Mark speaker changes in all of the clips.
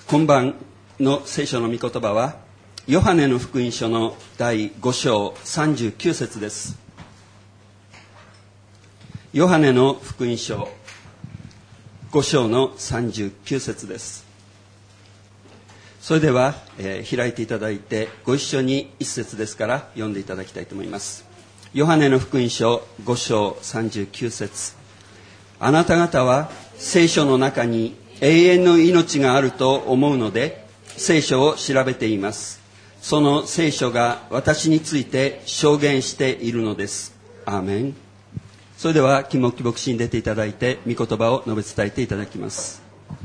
Speaker 1: 今晩の聖書の御言葉はヨハネの福音書の第5章39節です。ヨハネの福音書5章の39節です。それでは、開いていただいてご一緒に一節ですから読んでいただきたいと思います。ヨハネの福音書5章39節。あなた方は聖書の中に永遠の命があると思うので聖書を調べています。その聖書が私について証言しているのです。アーメン。それでは金木牧師に出ていただいて御言葉を述べ伝えていただきます。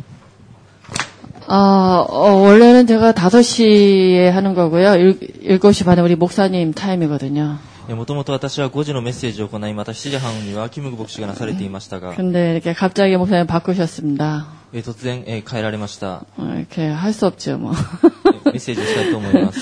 Speaker 2: 원래는 제가 5시에 하는 거고요. 7시 반에 우리 목사님 타임이거든요.
Speaker 3: もともと私は5時のメッセージを行い、また7時半にはキムグ牧師がなされていましたが、
Speaker 2: 근데 이렇게 갑자기 목사님 바꾸셨습니다.
Speaker 3: 突然変えられました。
Speaker 2: 이렇게 할 수 없죠, 뭐.
Speaker 3: メッセージをしたいと思います。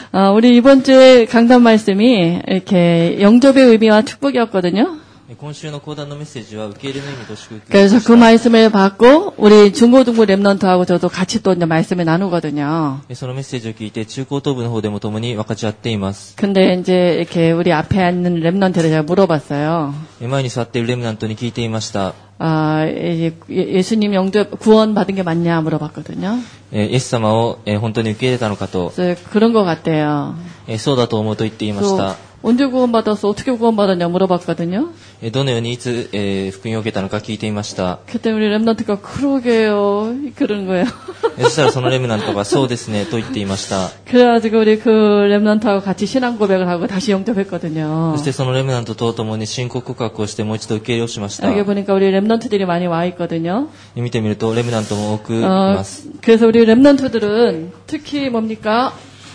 Speaker 2: 우리 이번 주에 강단 말씀이 이렇게 영접의 의미와 축복이었거든요.
Speaker 3: 今週の講談のメッセージは受け入れの意味と祝福。
Speaker 2: 그래서 그 말씀을 받고 우리 중고등부 랩런트하고 저도 같이 또 이제 말씀을 나누거든요.
Speaker 3: そのメッセージを聞いて中高等部の方でも共に分かち合っています。
Speaker 2: 근데 이제 이렇게 우리 앞에 앉는 랩런트를 제가 물어봤어요.
Speaker 3: 前に座っているレムナントに聞いていました。
Speaker 2: 예수님 영접 구원 받은 게 맞냐 물어봤거든요.
Speaker 3: イエス様を本当に受け入れたのかと。
Speaker 2: 그런 것 같대요.
Speaker 3: そうだと思うと言っていました。
Speaker 2: 언제 구원받았어? 어떻게 구원받았냐 물어봤거든요.
Speaker 3: どのようにいつ福音を受けたのか聞いていました。
Speaker 2: 그때 우리 랩런트가 그러게요. 그런 거예요.
Speaker 3: そしたらそのレムナントがそうですねと言っていました。
Speaker 2: 그래가지고 우리 그 랩런트하고 같이 신앙 고백을 하고 다시 영접했거든요.
Speaker 3: そしてそのレムナントと共に信仰告白をしてもう一度受け入れをしました。
Speaker 2: 여기 보니까 우리 랩런트들이 많이 와 있거든요.
Speaker 3: 見てみるとレムナントも多くいます。
Speaker 2: 그래서 우리 랩런트들은 특히 뭡니까?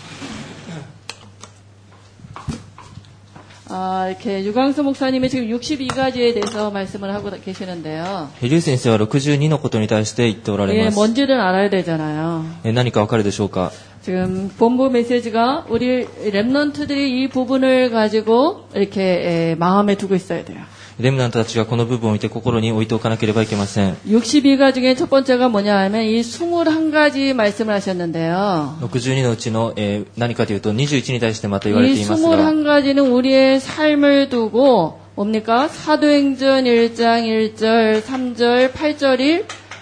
Speaker 2: 이렇게 유광수 목사님이 지금 62가지에 대해서 말씀을 하고 계시는데요.
Speaker 3: リュウ先生は62のことに対して言っておられます。
Speaker 2: 뭔지는 알아야 되잖아요.
Speaker 3: 何かわかるでしょうか。
Speaker 2: 지금 본부 메시지가 우리 랩런트들이 이 부분을 가지고 이렇게 마음에 두고 있어야 돼요.
Speaker 3: レムナントたちがこの部分を見て心に置いておかなければいけません。
Speaker 2: 62가 중에 첫 번째가 뭐냐 하면 이 21가지 말씀을 하셨는데요.
Speaker 3: 62のうちの何かというと21に対してまた言われていますが、
Speaker 2: 이 21가지는 우리의 삶을 두고 뭡니까? 사도행전 1장 1절, 3절, 8절이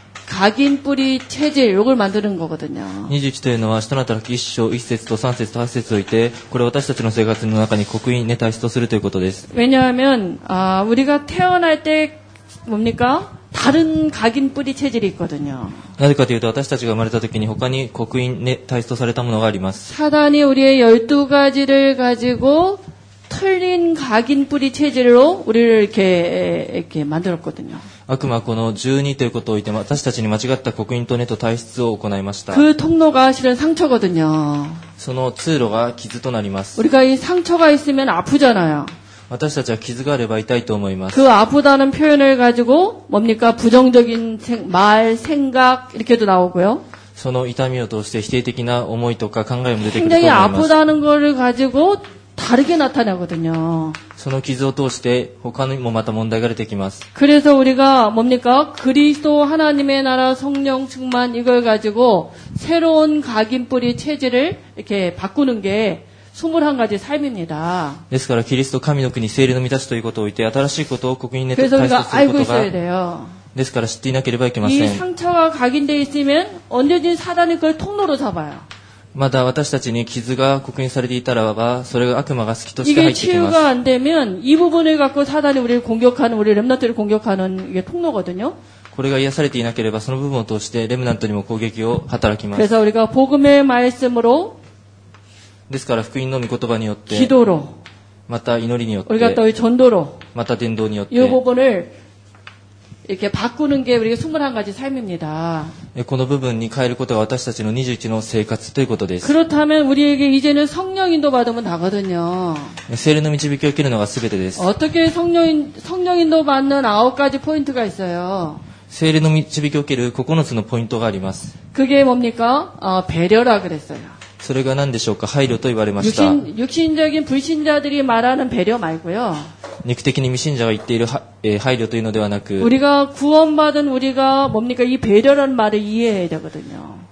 Speaker 2: 각인 뿌리 체질 요걸 만드는 거거든요.
Speaker 3: 21というのは使徒の働き1章1節と3節と8節を置いて、これは私たちの生活の中に刻印で体質とするということです。
Speaker 2: 왜냐하면 우리가 태어날 때 뭡니까? 다른 각인 뿌리 체질이 있거든요.
Speaker 3: なぜかというと私たちが生まれた時に他に刻印で体質とされたものがあります。
Speaker 2: 사단이 우리의 12가지를 가지고 틀린 각인 뿌리 체질로 우리를 이렇게 만들었거든요.
Speaker 3: 悪魔はこの12ということを置いて私たちに間違った刻印と根と体質を行いました。
Speaker 2: 그 통로가 실은 상처거든요.
Speaker 3: その通路が傷となります。
Speaker 2: 우리가 이 상처가 있으면 아프잖아요.
Speaker 3: 私たちは傷があれば痛いと思います。
Speaker 2: 그 아프다는 표현을 가지고 뭡니까? 부정적인 말, 생각 이렇게도 나오고요.
Speaker 3: その痛みを通して否定的な思いとか考えも出てくると思
Speaker 2: 굉장히
Speaker 3: います。
Speaker 2: 아프다는 거를 가지고 다르게 나타나거든요.
Speaker 3: その傷を通して他にもまた問題が出てきます。
Speaker 2: 그래서 우리가 뭡니까? 그리스도 하나님의 나라 성령 충만 이걸 가지고 새로운 각인 뿌리 체질을 이렇게 바꾸는 게 21가지 삶입니다.
Speaker 3: ですからキリスト神の国聖霊の満たしということを置いて新しいことを刻印で体
Speaker 2: 그래서
Speaker 3: 質と
Speaker 2: 우리가
Speaker 3: するこ
Speaker 2: 알고
Speaker 3: とが
Speaker 2: 있어야 돼요.
Speaker 3: ですから知っていなければいけま
Speaker 2: 이
Speaker 3: せん。
Speaker 2: 상처가 각인되어 있으면 언제든 사단이 그걸 통로로 잡아요.
Speaker 3: まだ私たちに傷が刻印されていたらばそれが悪魔が好きとして
Speaker 2: 이게
Speaker 3: 入ってきます。
Speaker 2: 치유가 안 되면 이 부분을 갖고 사단이 우리를 공격하는 우리 렘넌트를 공격하는 이게 통로거든요.
Speaker 3: これが癒されていなければその部分を通してレムナントにも攻撃を働きます。
Speaker 2: 그래서 우리가 복음의 말씀으로
Speaker 3: ですから福音の御言葉によって
Speaker 2: 기도로
Speaker 3: また祈りによっ
Speaker 2: 우리가
Speaker 3: て
Speaker 2: 또 전도로
Speaker 3: また伝道によっ
Speaker 2: 이
Speaker 3: て
Speaker 2: 부분을 이렇게 바꾸는 게 우리가 21가지 삶입니다.
Speaker 3: この部分に変えることが私たちの21の生活ということです。
Speaker 2: 그렇다면 우리에게 이제는 성령 인도 받으면 나거든요.
Speaker 3: 聖霊の導きを受けるのが全てです。
Speaker 2: 어떻게 성령 인도 받는 9가지 포인트가 있어요.
Speaker 3: 聖霊の導きを受ける9つのポイントがあります。
Speaker 2: 그게 뭡니까? 배려라 그랬어요.
Speaker 3: それが何でしょうか。配慮と言われました。
Speaker 2: 육신적인 불신자들이 말하는 배려 말고요.
Speaker 3: 肉的に未信者が言っている配慮というのではなく、
Speaker 2: 우리가 구원받은 우리가 뭡니까? 이 배려라는 말을 이해해야 되거든요.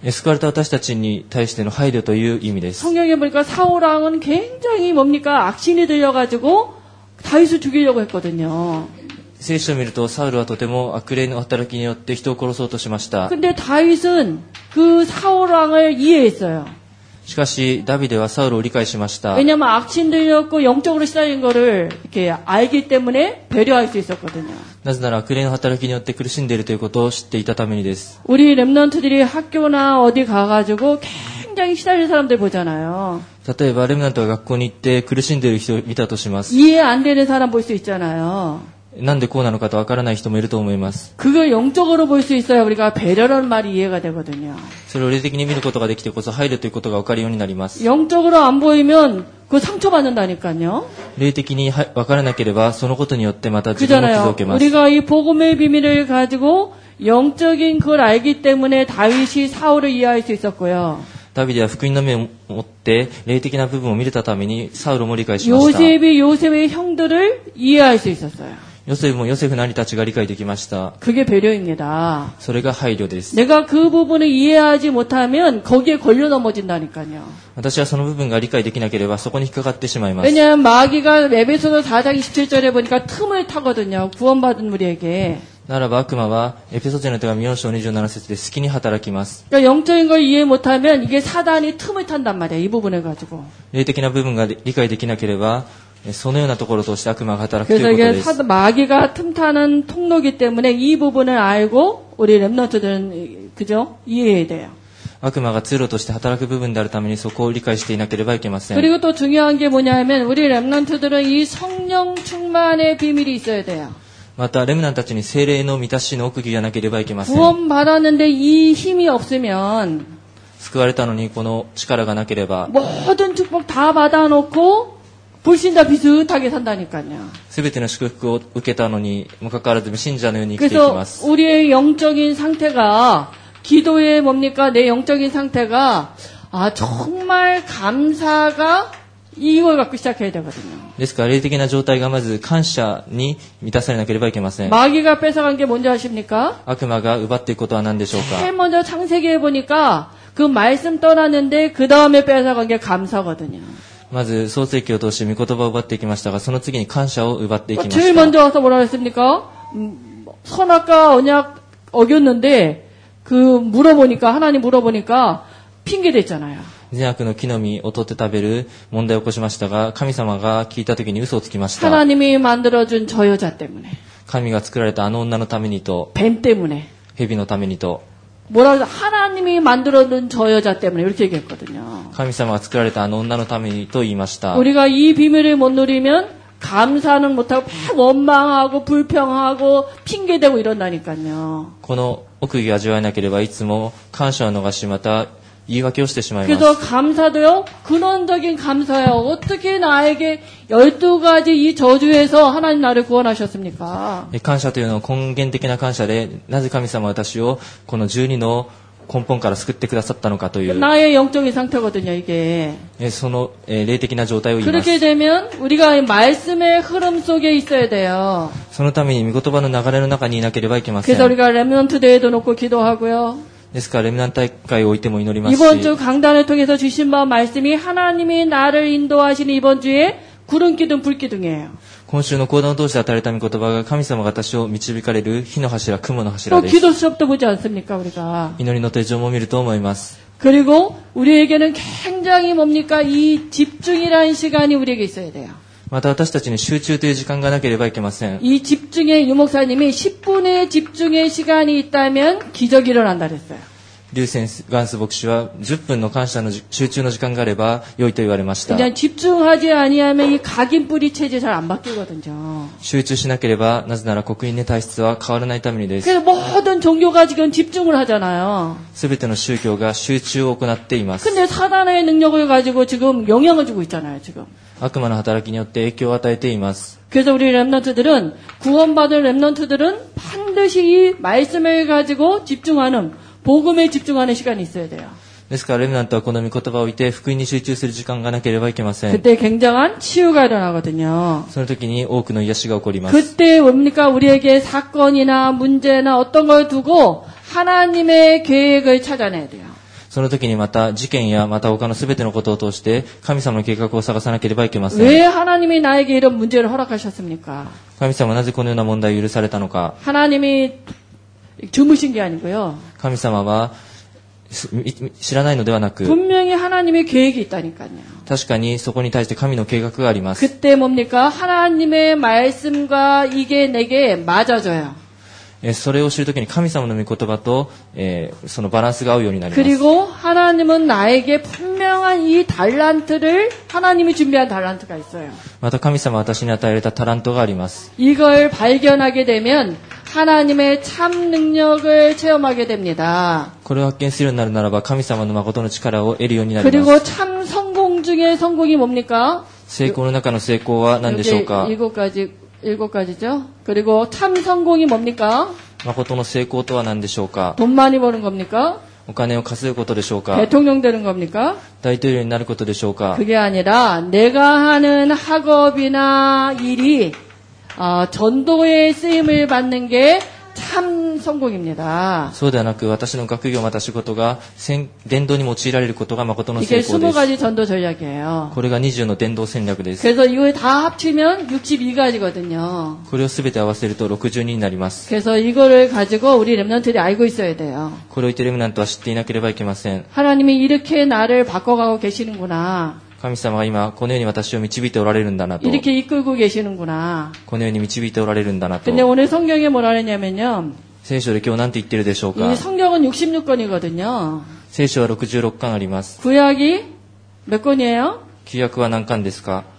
Speaker 3: 救われた私たちに対しての配慮という意味です。
Speaker 2: 성경에 보니까 사울왕은 굉장히 뭡니까? 악신이 들려가지고 다윗을 죽이려고 했거든요.
Speaker 3: 聖書を見るとサウルはとても悪霊の働きによって人を殺そうとしました。
Speaker 2: 근데 다윗은 그 사울왕을 이해했어요.
Speaker 3: しかしダビデはサウルを理解しました。
Speaker 2: 왜냐면 악신 들렸고 영적으로 시달린 거를 이렇게 알기 때문에 배려할 수 있었거든요.
Speaker 3: なぜなら悪霊の働きによって苦しんでいるということを知っていたためにです。
Speaker 2: 우리 랩런트들이 학교나 어디 가가지고 굉장히 시달린 사람들 보잖아요.
Speaker 3: 例えばレムナントが学校に行って苦しんでいる人を見たとします。
Speaker 2: 이해 안 되는 사람 볼 수 있잖아요.
Speaker 3: なんでこうなのかとわからない人もいると思います。
Speaker 2: 그걸 영적으로 볼 수 있어야 우리가 배려라는 말이 이해가 되거든요.
Speaker 3: それを霊的に見ることができてこそ配慮ということがわかるようになります。
Speaker 2: 영적으로 안 보이면 그 상처받는다니까요.
Speaker 3: 霊的にわからなければそのことによってまた自分も傷を
Speaker 2: 그잖아요.
Speaker 3: 受けます。
Speaker 2: 우리가 이 복음의 비밀을 가지고 영적인 그걸 알기 때문에 다윗이 사울을 이해할 수 있었고요.
Speaker 3: ダビデは福音の目を持って霊的な部分を見れたためにサウルも理解しました。
Speaker 2: 요셉이 요셉의 형들을 이해할 수 있었어요.
Speaker 3: ヨセフもヨセフの兄たちが理解できました。
Speaker 2: 그게 배려입니다.
Speaker 3: それが配慮です。
Speaker 2: 내가 그 부분을 이해하지 못하면 거기에 걸려 넘어진다니까요.
Speaker 3: 私はその部分が理解できなければそこに引っかかってしまいます。
Speaker 2: 왜냐하면 마귀가 에베소서 4장 27절에 보니까 틈을 타거든요. 구원받은 우리에게.
Speaker 3: ならば悪魔はエペソ人の手紙4章27節で好きに働きます。
Speaker 2: 그러니까 영적인 걸 이해 못하면 이게 사단이 틈을 탄단 말이에요. 이 부분을 가지고.
Speaker 3: 霊的な部分が理解できなければそのようなところを通して悪魔が働くと
Speaker 2: 그래서
Speaker 3: いうこと
Speaker 2: 이게
Speaker 3: です。
Speaker 2: 마귀가 틈타는 통로이기 때문에 이 부분을 알고 우리 랩런트들은 그죠? 이해해야 돼요.
Speaker 3: 悪魔が通路として働く部分であるためにそこを理解していなければいけません。
Speaker 2: 그리고 또 중요한 게 뭐냐면 우리 랩런트들은 이 성령 충만의 비밀이 있어야 돼요.
Speaker 3: またレムナンたちに聖霊の満たしの奥義がなければいけません。
Speaker 2: 구원받았는데 이 힘이 없으면
Speaker 3: 救われたのにこの力がなければ
Speaker 2: 모든 축복 다 받아놓고 불신 다 비슷하게 산다니까요.
Speaker 3: すべての祝福を受けたのにもかかわらず信者のように生きていき
Speaker 2: 그래서
Speaker 3: ます。
Speaker 2: 우리의 영적인 상태가 기도의 뭡니까? 내 영적인 상태가 정말 감사가 이걸 갖고 시작해야 되거든요.
Speaker 3: ですから霊的な状態がまず感謝に満たされなければいけません。
Speaker 2: 마귀가 뺏어간 게 뭔지 아십니까?
Speaker 3: 悪魔が奪っていくことは何でしょうか。
Speaker 2: 제일 먼저 창세기에 보니까 그 말씀 떠났는데 그 다음에 뺏어간 게 감사거든요.
Speaker 3: まず創世記を通して御言葉を奪っていきましたがその次に感謝を奪っていきまし
Speaker 2: 제일
Speaker 3: た。
Speaker 2: 먼저 와서 뭐라 했습니까? 선악과 언약 어겼는데 하나님 물어보니까 핑계 댔잖아요.
Speaker 3: 善悪の木の実を取って食べる問題を起こしましたが神様が聞いた時に嘘をつきました。
Speaker 2: 하나님이 만들어준 저 여자 때문에,
Speaker 3: 神が作られたあの女のためにと
Speaker 2: 뱀 때문에,
Speaker 3: 蛇のためにと
Speaker 2: 뭐라 그래서 하나님이 만들어준 저 여자 때문에 이렇게 얘기했거든요.
Speaker 3: 神様が作られたあの女のためにと言いました。
Speaker 2: 우리가 이 비밀을 못 누리면 감사는 못하고 막 원망하고 불평하고 핑계대고 이런다니까요.
Speaker 3: この奥義を味わえなければいつも感謝を逃しまた言い訳をしてしまいま
Speaker 2: 그래서
Speaker 3: す。
Speaker 2: 감사도요, 근원적인 감사예요. 어떻게 나에게 12가지 이 저주에서 하나님 나를 구원하셨습니까?
Speaker 3: 感謝というのは根源的な感謝でなぜ神様は私をこの12の根本から救ってくださったのかという
Speaker 2: 나의 영적인 상태거든요, 이게.
Speaker 3: その霊的な状態を言います。
Speaker 2: 그렇게 되면 우리가 이 말씀의 흐름 속에 있어야 돼요.
Speaker 3: そのために御言葉の流れの中にいなければいけませ
Speaker 2: 그래서
Speaker 3: ん。
Speaker 2: 우리가 랩런트 대회도 놓고 기도하고요.
Speaker 3: ですからレムナン大会を置いても祈りますし
Speaker 2: 이번 주 강단을 통해서 주신 바 말씀이 하나님이 나를 인도하시는 이번 주에 구름 기둥, 불 기둥이에요.
Speaker 3: 今週の講談を通して与えられた御言葉が神様が私を導かれる火の柱、雲の柱
Speaker 2: 또
Speaker 3: です。
Speaker 2: 기도 수업도 보지 않습니까, 우리가?
Speaker 3: 祈りの手帳も見ると思います。
Speaker 2: 그리고 우리에게는 굉장히 뭡니까? 이 집중이라는 시간이 우리에게 있어야 돼요.
Speaker 3: また私たちに集中という時間がなければいけません。
Speaker 2: 이 집중의 유목사님이 10분의 집중의 시간이 있다면 기적이 일어난다 그랬어요.
Speaker 3: リュウセンガンス牧師は10分の感謝の集中の時間があれば良いと言われました。
Speaker 2: 그냥 집중하지 아니하면 이 각인뿌리 체제 잘 안 바뀌거든요.
Speaker 3: 集中しなければなぜなら刻印の体質は変わらないためにです。
Speaker 2: 그래서 모든 종교가 지금 집중을 하잖아요.
Speaker 3: すべての宗教が集中を行っています。
Speaker 2: 근데 사단의 능력을 가지고 지금 영향을 주고 있잖아요, 지금.
Speaker 3: 悪魔の働きによって影響を与えています。
Speaker 2: 그래서 우리 랩런트들은 구원받은 랩런트들은 반드시 이 말씀을 가지고 집중하는 복음에 집중하는 시간이 있어야 돼요.
Speaker 3: ですからレムナントはこの御言葉を置いて福音に集中する時間がなければいけません。
Speaker 2: 그때 굉장한 치유가 일어나거든요.
Speaker 3: その時に多くの癒しが起こります。
Speaker 2: 그때 뭡니까? 우리에게 사건이나 문제나 어떤 걸 두고 하나님의 계획을 찾아내야 돼요.
Speaker 3: その時にまた事件やまた他の全てのことを通して神様の計画を探さなければいけません。
Speaker 2: 왜 하나님이 나에게 이런 문제를 허락하셨습니까?
Speaker 3: 神様はなぜこのような問題を許されたのか。
Speaker 2: 하나님이 주무신 게 아니고요.
Speaker 3: 神様は知らないのではなく、
Speaker 2: 분명히 하나님의 계획이 있다니까요.
Speaker 3: 確かにそこに対して神の計画があります。
Speaker 2: 그때 뭡니까? 하나님의 말씀과 이게 내게 맞아져요.
Speaker 3: それを知るときに神様の御言葉と、そのバランスが合うようになります。
Speaker 2: 그리고 하나님은 나에게 분명한 이 달란트를 하나님이 준비한 달란트가 있어요.
Speaker 3: また神様は私に与えられたタラントがあります。
Speaker 2: 이걸 발견하게 되면 하나님의 참 능력을 체험하게 됩니다.
Speaker 3: これを発見するようになるならば神様の誠の力を得るようになりま
Speaker 2: 그리고
Speaker 3: す。
Speaker 2: 참 성공 중에 성공이 뭡니까?
Speaker 3: 成功の中の成功は何でしょうか。
Speaker 2: 일곱 가지죠. 그리고 참 성공이 뭡니까?
Speaker 3: 誠の成功とは何でしょうか。
Speaker 2: 돈 많이 버는 겁니까?
Speaker 3: お金を稼ぐことでしょうか。
Speaker 2: 대통령 되는 겁니까?
Speaker 3: 大統領になることでしょうか。
Speaker 2: 그게 아니라 내가 하는 학업이나 일이 전도에 쓰임을 받는 게 참 성공입니다.
Speaker 3: そうではなく私の学業また仕事が伝道に用いられることが誠の成
Speaker 2: 이게
Speaker 3: 功です。
Speaker 2: 20가지 전도 전략이에요.
Speaker 3: これが20の伝道戦略です。
Speaker 2: 그래서 이걸 다 합치면 62가지거든요.
Speaker 3: これをすべて合わせると62になります。
Speaker 2: 그래서 이거를 가지고 우리 렘넌트들이 알고 있어야 돼요.
Speaker 3: これを言ってレムナントは知っていなければいけません。
Speaker 2: 하나님이 이렇게 나를 바꿔가고 계시는구나.
Speaker 3: 神様は今このように私を導いておられるんだなと。
Speaker 2: 이렇게 이끌고 계시는구나.
Speaker 3: このように導いておられるんだなと。
Speaker 2: 근데 오늘 성경에 뭐라 그랬냐면요.
Speaker 3: 聖書で今日何て言ってるでしょうか。
Speaker 2: 이 성경은 66권이거든요.
Speaker 3: 聖書は66巻あります。
Speaker 2: 구약이 몇 권이에요?
Speaker 3: 旧約は何巻ですか。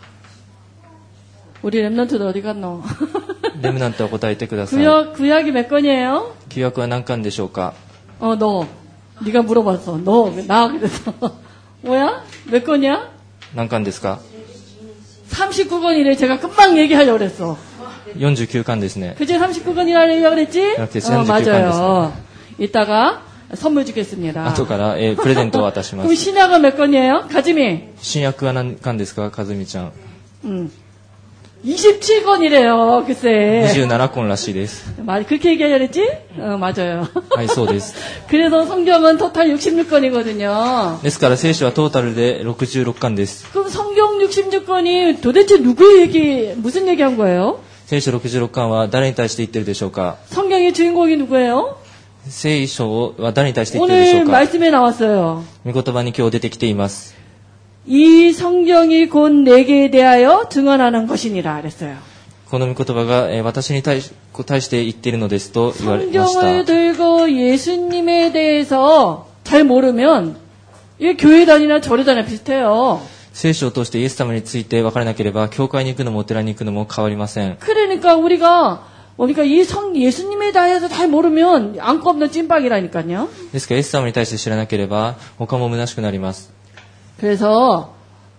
Speaker 2: 우리 렘넌트들 어디 갔노?
Speaker 3: レムナントは答えてください。
Speaker 2: 구약이 몇 권이에요?
Speaker 3: 旧約は何巻でしょうか。
Speaker 2: 너. 네가 물어봤어. 나 그래서. 뭐야? 몇 권이야?
Speaker 3: 何巻ですか。
Speaker 2: 39권이래. 제가 금방 얘기하려고 그랬어.
Speaker 3: 49巻ですね。
Speaker 2: 그치? 39권이라고 그랬지?
Speaker 3: 이렇게 39권
Speaker 2: 맞아요. 이따가 선물 주겠습니다.
Speaker 3: 後から、プレゼントを渡しま
Speaker 2: 그럼
Speaker 3: す。
Speaker 2: 신약은 몇 권이에요? 가지미?
Speaker 3: 新約は何巻ですか、かずみちゃん。
Speaker 2: 27권이래요. 글쎄.
Speaker 3: 27巻らしいです。
Speaker 2: 그렇게 얘기하려 그랬지? 맞아요.
Speaker 3: はい、そうです。
Speaker 2: 그래서 성경은 토탈 66권이거든요.
Speaker 3: ですから聖書はトータルで66巻です。
Speaker 2: 그럼 성경 66권이 도대체 누구의 무슨 얘기한 거예요?
Speaker 3: 聖書66巻は誰に対して言ってるでしょうか。
Speaker 2: 성경의 주인공이 누구예요?
Speaker 3: 聖書は誰に対して言ってるでしょ
Speaker 2: 오늘
Speaker 3: うか。
Speaker 2: 말씀에 나왔어요.
Speaker 3: 御言葉に今日出てきています。
Speaker 2: 이 성경이 곧 내게 대하여 증언하는 것이니라 그랬어요.
Speaker 3: この御言葉が私に対して言っているのですと言われまし
Speaker 2: 성경을
Speaker 3: た。
Speaker 2: 들고 예수님에 대해서 잘 모르면 이게 교회 다니나 절에 다니나 비슷해요.
Speaker 3: 聖書を通してイエス様について分からなければ教会に行くのもお寺に行くのも変わりません。
Speaker 2: 그러니까 우리가 예수님에 대해서 잘 모르면 안고 없는 찐빵이라니까요.
Speaker 3: ですからイエス様に対して知らなければ他も虚しくなります。
Speaker 2: 그래서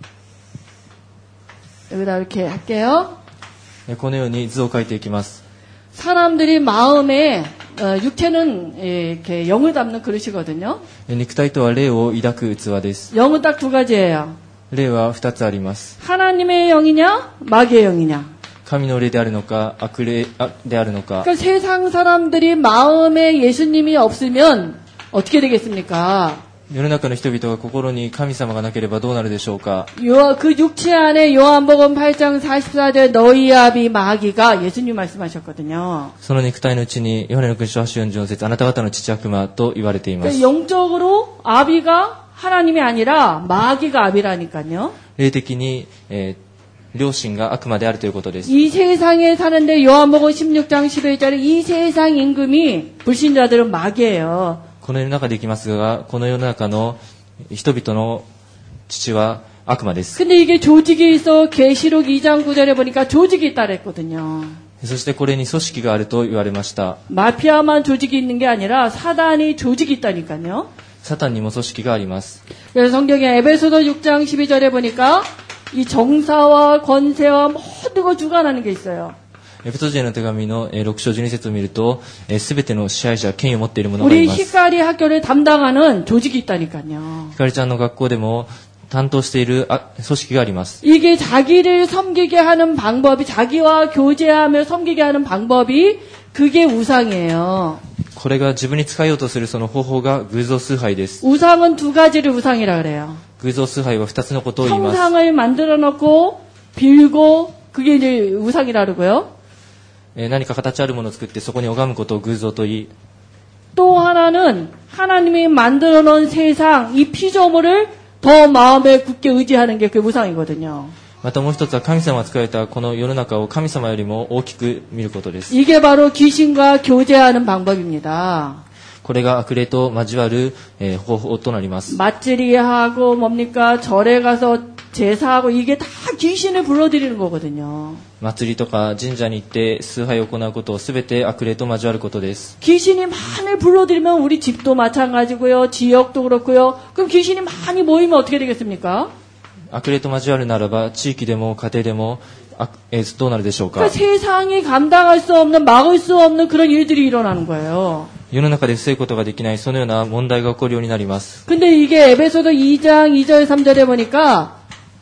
Speaker 2: 여기다 이렇게 할게요.
Speaker 3: このように図を描いていきます。
Speaker 2: 사람들이 마음에 육체는 이렇게 영을 담는 그릇이거든요.
Speaker 3: 肉体とは霊を抱く器です。
Speaker 2: 영은 딱 두 가지예요.
Speaker 3: 霊は2つあります。
Speaker 2: 하나님의 영이냐 마귀의 영이냐.
Speaker 3: 神の霊であるのか悪霊であるのか。
Speaker 2: 그러니까 세상 사람들이 마음에 예수님이 없으면 어떻게 되겠습니까?
Speaker 3: 世の中の人々が心に神様がなければどうなるでしょうか。
Speaker 2: 그 육체 안에 요한복음 8장 44절 너희 아비 마귀가 예수님 말씀하셨거든요.
Speaker 3: その肉体のうちにヨハネの福音書8章44節あなた方の父悪魔と言われています。
Speaker 2: 그러니까 영적으로 아비가 하나님이 아니라 마귀가 아비라니까요.
Speaker 3: 霊的に、両親が悪魔であるということです。
Speaker 2: 이 세상에 사는데 요한복음 16장 11절에 이 세상 임금이 불신자들은 마귀예요.
Speaker 3: この世の中で生きますが、この世の中の人々の父は悪魔です。
Speaker 2: 근데 이게 조직이 있어 계시록 2장 9절에 보니까 조직이 있다 그랬거든요.
Speaker 3: そしてこれに組織があると言われました。
Speaker 2: 마피아만 조직이 있는 게 아니라 사단이 조직이 있다니까요.
Speaker 3: サタンにも組織があります。
Speaker 2: 그래서 성경에 에베소서 6장 12절에 보니까 이 정사와 권세와 모든 거 주관하는 게 있어요.
Speaker 3: エペソ人への手紙の6章12節を見ると、すべての支配者、権威を持っている者がい
Speaker 2: 우리
Speaker 3: ます。
Speaker 2: 히카리 학교를 담당하는 조직이 있다니까요.
Speaker 3: ひかりちゃんの学校でも担当している組織があります。
Speaker 2: 이게 자기를 섬기게 하는 방법이 자기와 교제하며 섬기게 하는 방법이 그게 우상이에요.
Speaker 3: これが自分に使えようとするその方法が偶像崇拝です。
Speaker 2: 우상은 두 가지를 우상이라 그래요.
Speaker 3: 偶像崇拝は2つのことを言います。
Speaker 2: 형상을 만들어 놓고 빌고 그게 이제 우상이라 그러고요.
Speaker 3: 何か形あるものを作ってそこに拝むことを偶像と言い、
Speaker 2: 또 하나는 하나님이 만들어 놓은 세상, 이 피조물을 더 마음에 굳게 의지하는 게 그 우상이거든요.
Speaker 3: またもう一つは神様が作られたこの世の中を神様よりも大きく見ることです。
Speaker 2: 이게 바로 귀신과 교제하는 방법입니다.
Speaker 3: これが悪霊と交わる方法となります。
Speaker 2: 맞들이하고 뭡니까? 절에 가서 제사하고 이게 다 귀신을 불러들이는 거거든요.
Speaker 3: 祭りとか神社に行って崇拝を行うことをすべて悪霊と交わることです。
Speaker 2: 귀신이 많이 불러들이면 우리 집도 마찬가지고요. 지역도 그렇고요. 그럼 귀신이 많이 모이면 어떻게 되겠습니까?
Speaker 3: 悪霊と交わるならば地域でも家庭でもどうなるでしょうか。
Speaker 2: 그러니까 세상이 감당할 수 없는 막을 수 없는 그런 일들이 일어나는 거예요.
Speaker 3: 世の中で防ぐことができないそのような問題が起こるようになります。
Speaker 2: 근데 이게 에베소서 2장 2절 3절에 보니까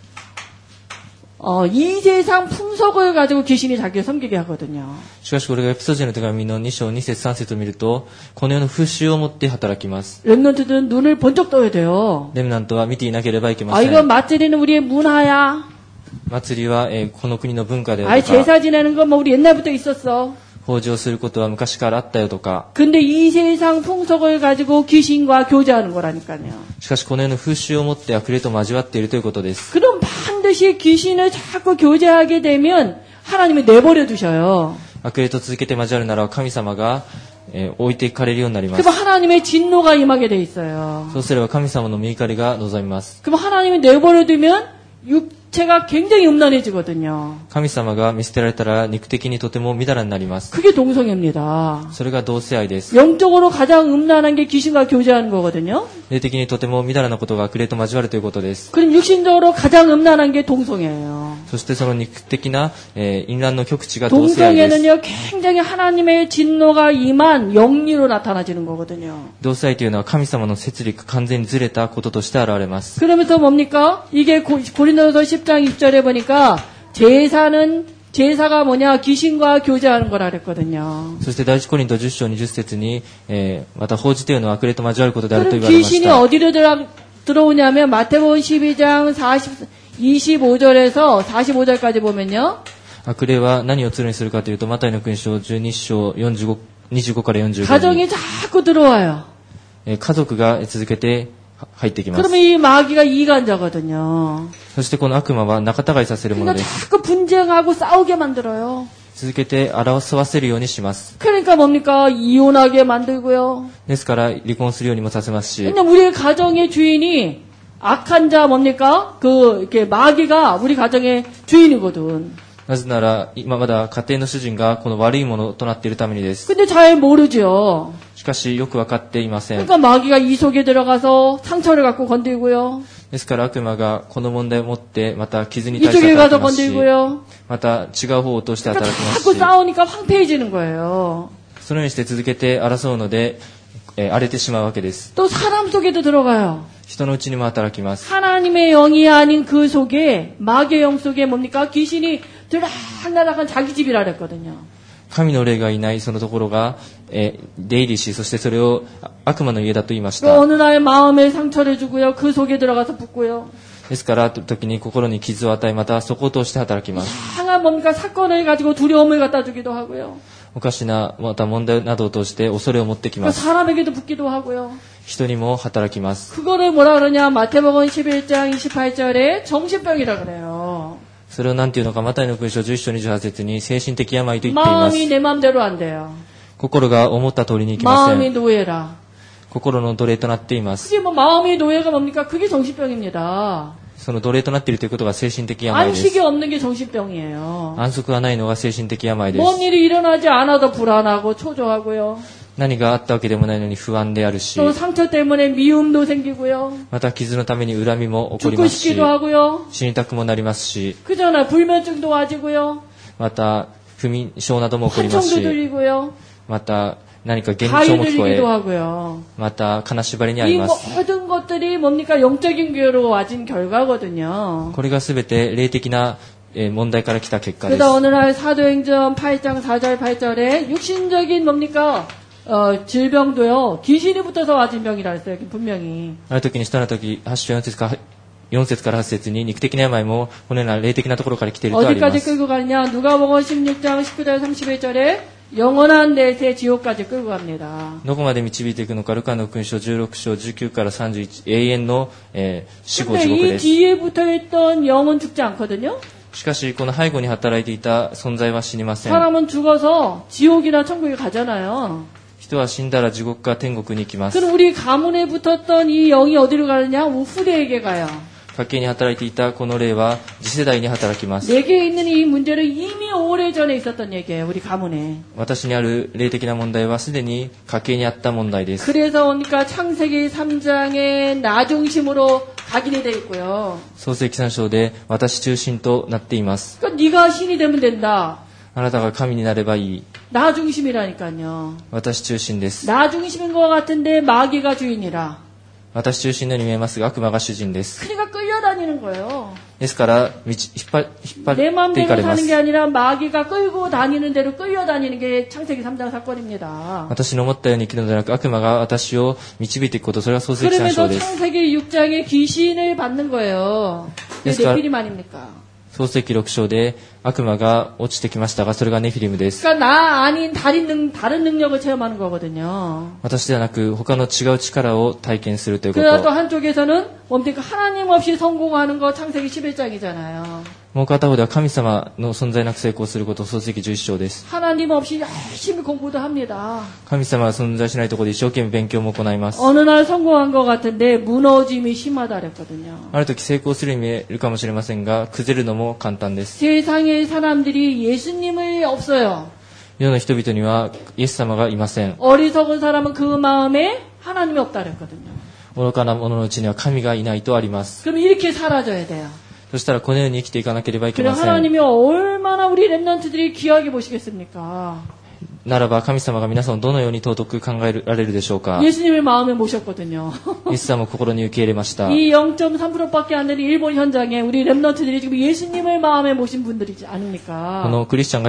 Speaker 2: 이 세상 풍속을 가지고 귀신이 자기를 섬기게 하거든요.
Speaker 3: しかしこれがエペソビトの手紙の2章2節3節を見るとこの世の風習を持って働きます。
Speaker 2: 렘넌트들은 눈을 번쩍 떠야 돼요.
Speaker 3: レムナントは見ていなければいけません。
Speaker 2: 이건 맞들이는 우리의 문화야.
Speaker 3: 祭りはこの国の文化であ
Speaker 2: 아이
Speaker 3: るとか
Speaker 2: 제사 지내는 건 뭐 우리 옛날부터 있었어.
Speaker 3: 法事をすることは昔からあったよとか。
Speaker 2: 근데 이 세상 풍속을 가지고 귀신과 교제하는 거라니까요.
Speaker 3: しかしこの世の風習を持って悪霊と交わっているということです。
Speaker 2: 그럼 반드시 귀신을 자꾸 교제하게 되면 하나님이 내버려 두셔요.
Speaker 3: 悪霊と続けて交わるなら神様が置いていかれるようになります。
Speaker 2: 그럼 하나님의 진노가 임하게 돼 있어요.
Speaker 3: そうすれば神様の御怒りが望みます。
Speaker 2: 그럼 하나님이 내버려 두면 육체가 굉장히 음란해지거든요.
Speaker 3: 神様が見捨てられたら肉的にとてもみだらになります。
Speaker 2: 그게 동성애입니다.
Speaker 3: それが同性愛です。
Speaker 2: 영적으로 가장 음란한 게 귀신과 교제하는 거거든요.
Speaker 3: 霊的にとてもみだらなことが悪霊と交わるということです。
Speaker 2: 그럼 육신적으로 가장 음란한 게 동성애예요.
Speaker 3: そしてその肉的な淫乱の極地が同性愛です。
Speaker 2: 동성애는요 굉장히 하나님의 진노가 임한 영리로 나타나지는 거거든요.
Speaker 3: 同性愛というのは神様の摂理が完全にずれたこととして現れます。
Speaker 2: 그러면서 뭡니까? 이게 고린도서 10장 6절에 보니까 제사가 뭐냐? 귀신과 교제하는 거라 그랬거든요.
Speaker 3: そして第一コリント10章20節にまた法事というのは悪霊と交わることであると言わ
Speaker 2: 그럼
Speaker 3: れまし
Speaker 2: 귀신이
Speaker 3: た。
Speaker 2: 어디로 들어오냐면 마태복음 12장 25절에서 45절까지 보면요.
Speaker 3: 悪霊は何を罪にするかというとマタイの福音書12章25から45
Speaker 2: 가정이
Speaker 3: に
Speaker 2: 자꾸 들어와요.
Speaker 3: 家族が続けて入ってきます。
Speaker 2: 그러면 이 마귀가 이간자거든요.
Speaker 3: そしてこの悪魔は仲違いさせるもの
Speaker 2: 그러니까
Speaker 3: です。
Speaker 2: 자꾸 분쟁하고 싸우게 만들어요.
Speaker 3: 続けて争わせるようにします。
Speaker 2: 그러니까 뭡니까? 이혼하게 만들고요.
Speaker 3: ですから離婚するようにもさせますし、
Speaker 2: 근데 우리 가정의 주인이 악한 자 뭡니까? 이렇게 마귀가 우리 가정의 주인이거든.
Speaker 3: なぜなら今まだ家庭の主人がこの悪いものとなっているためにです。
Speaker 2: 근데 잘 모르죠.
Speaker 3: しかしよく分かっていません。
Speaker 2: 그러니까 마귀가 이 속에 들어가서 상처를 갖고 건들고요.
Speaker 3: ですから悪魔がこの問題を持ってまた傷に対して
Speaker 2: 이쪽에
Speaker 3: 働
Speaker 2: 가서
Speaker 3: きますし、
Speaker 2: 건들고요.
Speaker 3: また違う方を通して
Speaker 2: 그러니까
Speaker 3: 働きます
Speaker 2: 자꾸
Speaker 3: し、
Speaker 2: 싸우니까 황폐해지는 거예요.
Speaker 3: そのようにして続けて争うので、荒れてしまうわけです。
Speaker 2: 또 사람 속에도 들어가요.
Speaker 3: 人のうちにも働きます。
Speaker 2: 하나님의 영이 아닌 그 속에 마귀의 영 속에 뭡니까? 귀신이 들락날락한 자기 집이라 그랬거든요.
Speaker 3: 神の霊がいないそのところが、出入りし、そしてそれを悪魔の家だと言いまし
Speaker 2: 또
Speaker 3: た。
Speaker 2: 어느 날 마음에 상처를 주고요. 그 속에 들어가서 붙고요.
Speaker 3: ですから時に心に傷を与え、またそこを通して働きます。
Speaker 2: 이상한 뭡니까? 사건을 가지고 두려움을 갖다 주기도 하고요.
Speaker 3: おかしなまた問題などを通して恐れを持ってきます。
Speaker 2: 사람에게도 붙기도 하고요.
Speaker 3: 人にも働きます。
Speaker 2: 그거를 뭐라 그러냐? 마태복음 11장 28절에 정신병이라 그래요.
Speaker 3: それを何ていうのか、マタイの福音書11章28節に精神的病と言っています。
Speaker 2: 마음이 내 마음대로 안 돼요.
Speaker 3: 心が思った通りにいきませ
Speaker 2: 마음이
Speaker 3: ん。
Speaker 2: 노예라.
Speaker 3: 心の奴隷となっています。
Speaker 2: 그게 뭐 마음의 노예가 뭡니까? 그게 정신병입니다.
Speaker 3: その奴隷となっているということが精神的病で
Speaker 2: 안식이
Speaker 3: す。
Speaker 2: 없는 게 정신병이에요.
Speaker 3: 安息がないのが精神的病で
Speaker 2: 뭔
Speaker 3: す。
Speaker 2: 일이 일어나지 않아도 불안하고 초조하고요.
Speaker 3: 何があったわけでもないのに不安であるし、
Speaker 2: 또 상처 때문에 미움도 생기고요.
Speaker 3: また傷のために恨みも起こり
Speaker 2: 죽고
Speaker 3: ますし、
Speaker 2: 싶기도 하고요.
Speaker 3: 死にたくもなりますし、
Speaker 2: 그잖아요. 불면증도 와지고요.
Speaker 3: また不眠症なども起こります
Speaker 2: 환청도
Speaker 3: し、
Speaker 2: 들리고요.
Speaker 3: また何か幻
Speaker 2: 가위
Speaker 3: 聴も聞こ
Speaker 2: 들리기도
Speaker 3: え、
Speaker 2: 하고요.
Speaker 3: また金縛りにあ
Speaker 2: 이
Speaker 3: ります。
Speaker 2: 모든 것들이 뭡니까? 영적인 교회로 와진 결과거든요.
Speaker 3: これがすべて霊的な問題から来た結果です。
Speaker 2: 그러다 어느 날 사도행전 8장 4절 8절에 육신적인 뭡니까? 질병도요, 귀신이 붙어서 와진 병이라 했어요, 분명히.
Speaker 3: ある時に使徒の時、8章4節から8節に肉的な病もこのような霊的なところから来ているとありま
Speaker 2: 어디까지
Speaker 3: す。
Speaker 2: 끌고 가느냐? 누가복음 16장 19절 31절에 영원한 넷의 지옥까지 끌고 갑니다.
Speaker 3: どこまで導いていくのか、ルカの福音書16章19から31、永遠の、死後
Speaker 2: 근데
Speaker 3: 地獄
Speaker 2: 이
Speaker 3: です。
Speaker 2: 뒤에 붙어있던 영은 죽지 않거든요.
Speaker 3: しかし、この背後に働いていた存在は死にません。
Speaker 2: 사람은 죽어서 지옥이나 천국에 가잖아요.
Speaker 3: 人は死んだら地獄か天国に行きます。
Speaker 2: 그럼 우리 가문에 붙었던 이 영이 어디로 가느냐? 후대에게 가요.
Speaker 3: 家系に働いていたこの霊は次世代に働きます。
Speaker 2: 내게 있는 이 문제는 이미 오래전에 있었던 얘기예요. 우리 가문에.
Speaker 3: 私にある霊的な問題はすでに家系にあった問題です。
Speaker 2: 그래서 그러니까 창세기 3장의 나 중심으로 각인이 돼 있고요.
Speaker 3: 創世記3章で私中心となっています。
Speaker 2: 그러니까 네가 신이 되면 된다.
Speaker 3: あなたが神になればいい。
Speaker 2: 나 중심이라니까요.
Speaker 3: 私中心です。
Speaker 2: 나 중심인 것 같은데 마귀가 주인이라.
Speaker 3: 私中心のように見えますが悪魔が主人です。
Speaker 2: 그러니까 끌려다니는 거예요.
Speaker 3: ですから引っ張っ
Speaker 2: 내
Speaker 3: ていか
Speaker 2: 마음대로
Speaker 3: れま
Speaker 2: 사는 게
Speaker 3: す。
Speaker 2: 아니라 마귀가 끌고 다니는 대로 끌려다니는 게 창세기 3장 사건입니다.
Speaker 3: 私の思ったように生きるのではなく悪魔が私を導いていくこと、それが創世記3
Speaker 2: 그러면서
Speaker 3: 章です。
Speaker 2: 창세기 6장에 귀신을 받는 거예요. 왜
Speaker 3: 그러니까-
Speaker 2: 네피림 아닙니까?
Speaker 3: 創世記6章で悪魔が落ちてきましたが、それがネフィリムです。
Speaker 2: 그러니까 나 아닌 다른 능력을 체험하는 거거든요.
Speaker 3: 私ではなく他の違う力を体験するというこ
Speaker 2: 그러나 또
Speaker 3: と。
Speaker 2: 한쪽에서는 뭡니까? 하나님 없이 성공하는 거 창세기 11장이잖아요.
Speaker 3: もう片方では神様の存在なく成功すること、創世記11章です。
Speaker 2: 하나님 없이 열심히 공부도 합니다.
Speaker 3: 神様が存在しないところで一生懸命勉強も行います。
Speaker 2: 어느 날 성공한 것 같은데 무너짐이 심하다 그랬거든요.
Speaker 3: ある時成功するように見えるかもしれませんが、崩れるのも簡単です。
Speaker 2: 세상의 사람들이 예수님이 없어요.
Speaker 3: 世の人々にはイエス様がいません。
Speaker 2: 어리석은 사람은 그 마음에 하나님이 없다 그랬거든요.
Speaker 3: 愚かな者のうちには神がいないとあります。
Speaker 2: 그럼 이렇게 사라져야 돼요.
Speaker 3: そしたらこのように生きていかなければいけ
Speaker 2: 그럼
Speaker 3: ません。
Speaker 2: 하나님이 얼마나 우리 렘넌트들이 귀하게 보시겠습니까?
Speaker 3: ならば神様が皆さんをどのように尊く考えられるでしょうか。
Speaker 2: 예수님을 마음에 모셨거든요.
Speaker 3: イエス様を心に受け入れました。
Speaker 2: 이 0.3%밖에 안 되는 일본 현장에 우리 렘넌트들이 지금 예수님을 마음에 모신 분들이지
Speaker 3: こ
Speaker 2: 아닙니까?
Speaker 3: のクリスチャンが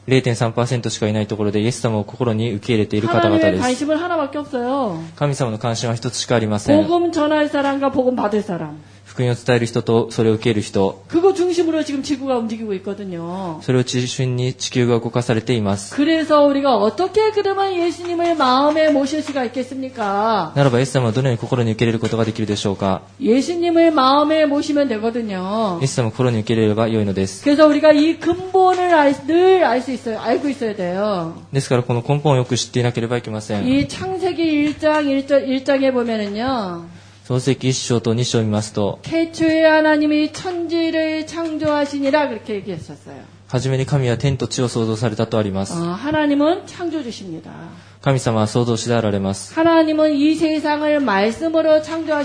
Speaker 3: 0.3% しかいないところでイエス様を心に受け入れている方々
Speaker 2: 하나님의
Speaker 3: です。
Speaker 2: 관심은 하나밖에 없어요.
Speaker 3: 神様の関心は一つしかありません。
Speaker 2: 복음 전할 사람과 복음 받을 사람.
Speaker 3: 福音を伝える人とそれを受ける人、
Speaker 2: 그거 중심으로 지금 지구가 움직이고 있거든요.
Speaker 3: それを中心に地球が動かされています。
Speaker 2: 그래서 우리가 어떻게 그러면 예수님을 마음에 모실 수가 있겠습니까?
Speaker 3: ならばイエス様はどのように心に受け入れることができるでしょうか。
Speaker 2: 예수님을 마음에 모시면 되거든요.
Speaker 3: イエス様を心に受け入れれば良いのです。
Speaker 2: 그래서 우리가 이 근본을 늘 알 수 있어요. 알고 있어야 돼요.
Speaker 3: ですからこの根本をよく知っていなければいけません。
Speaker 2: 이 창세기 1장에 보면은요.
Speaker 3: 創世記1章と2章を見ますと、
Speaker 2: 태초에 하나님이 천지를 창조하시니라 그렇게 얘기했었어요.
Speaker 3: 初めに神は天と地を創造されたとあります。
Speaker 2: 하나님은 창조주십니다.
Speaker 3: 神様は創造主であられます。
Speaker 2: 하나님은 이 세상을 말씀으로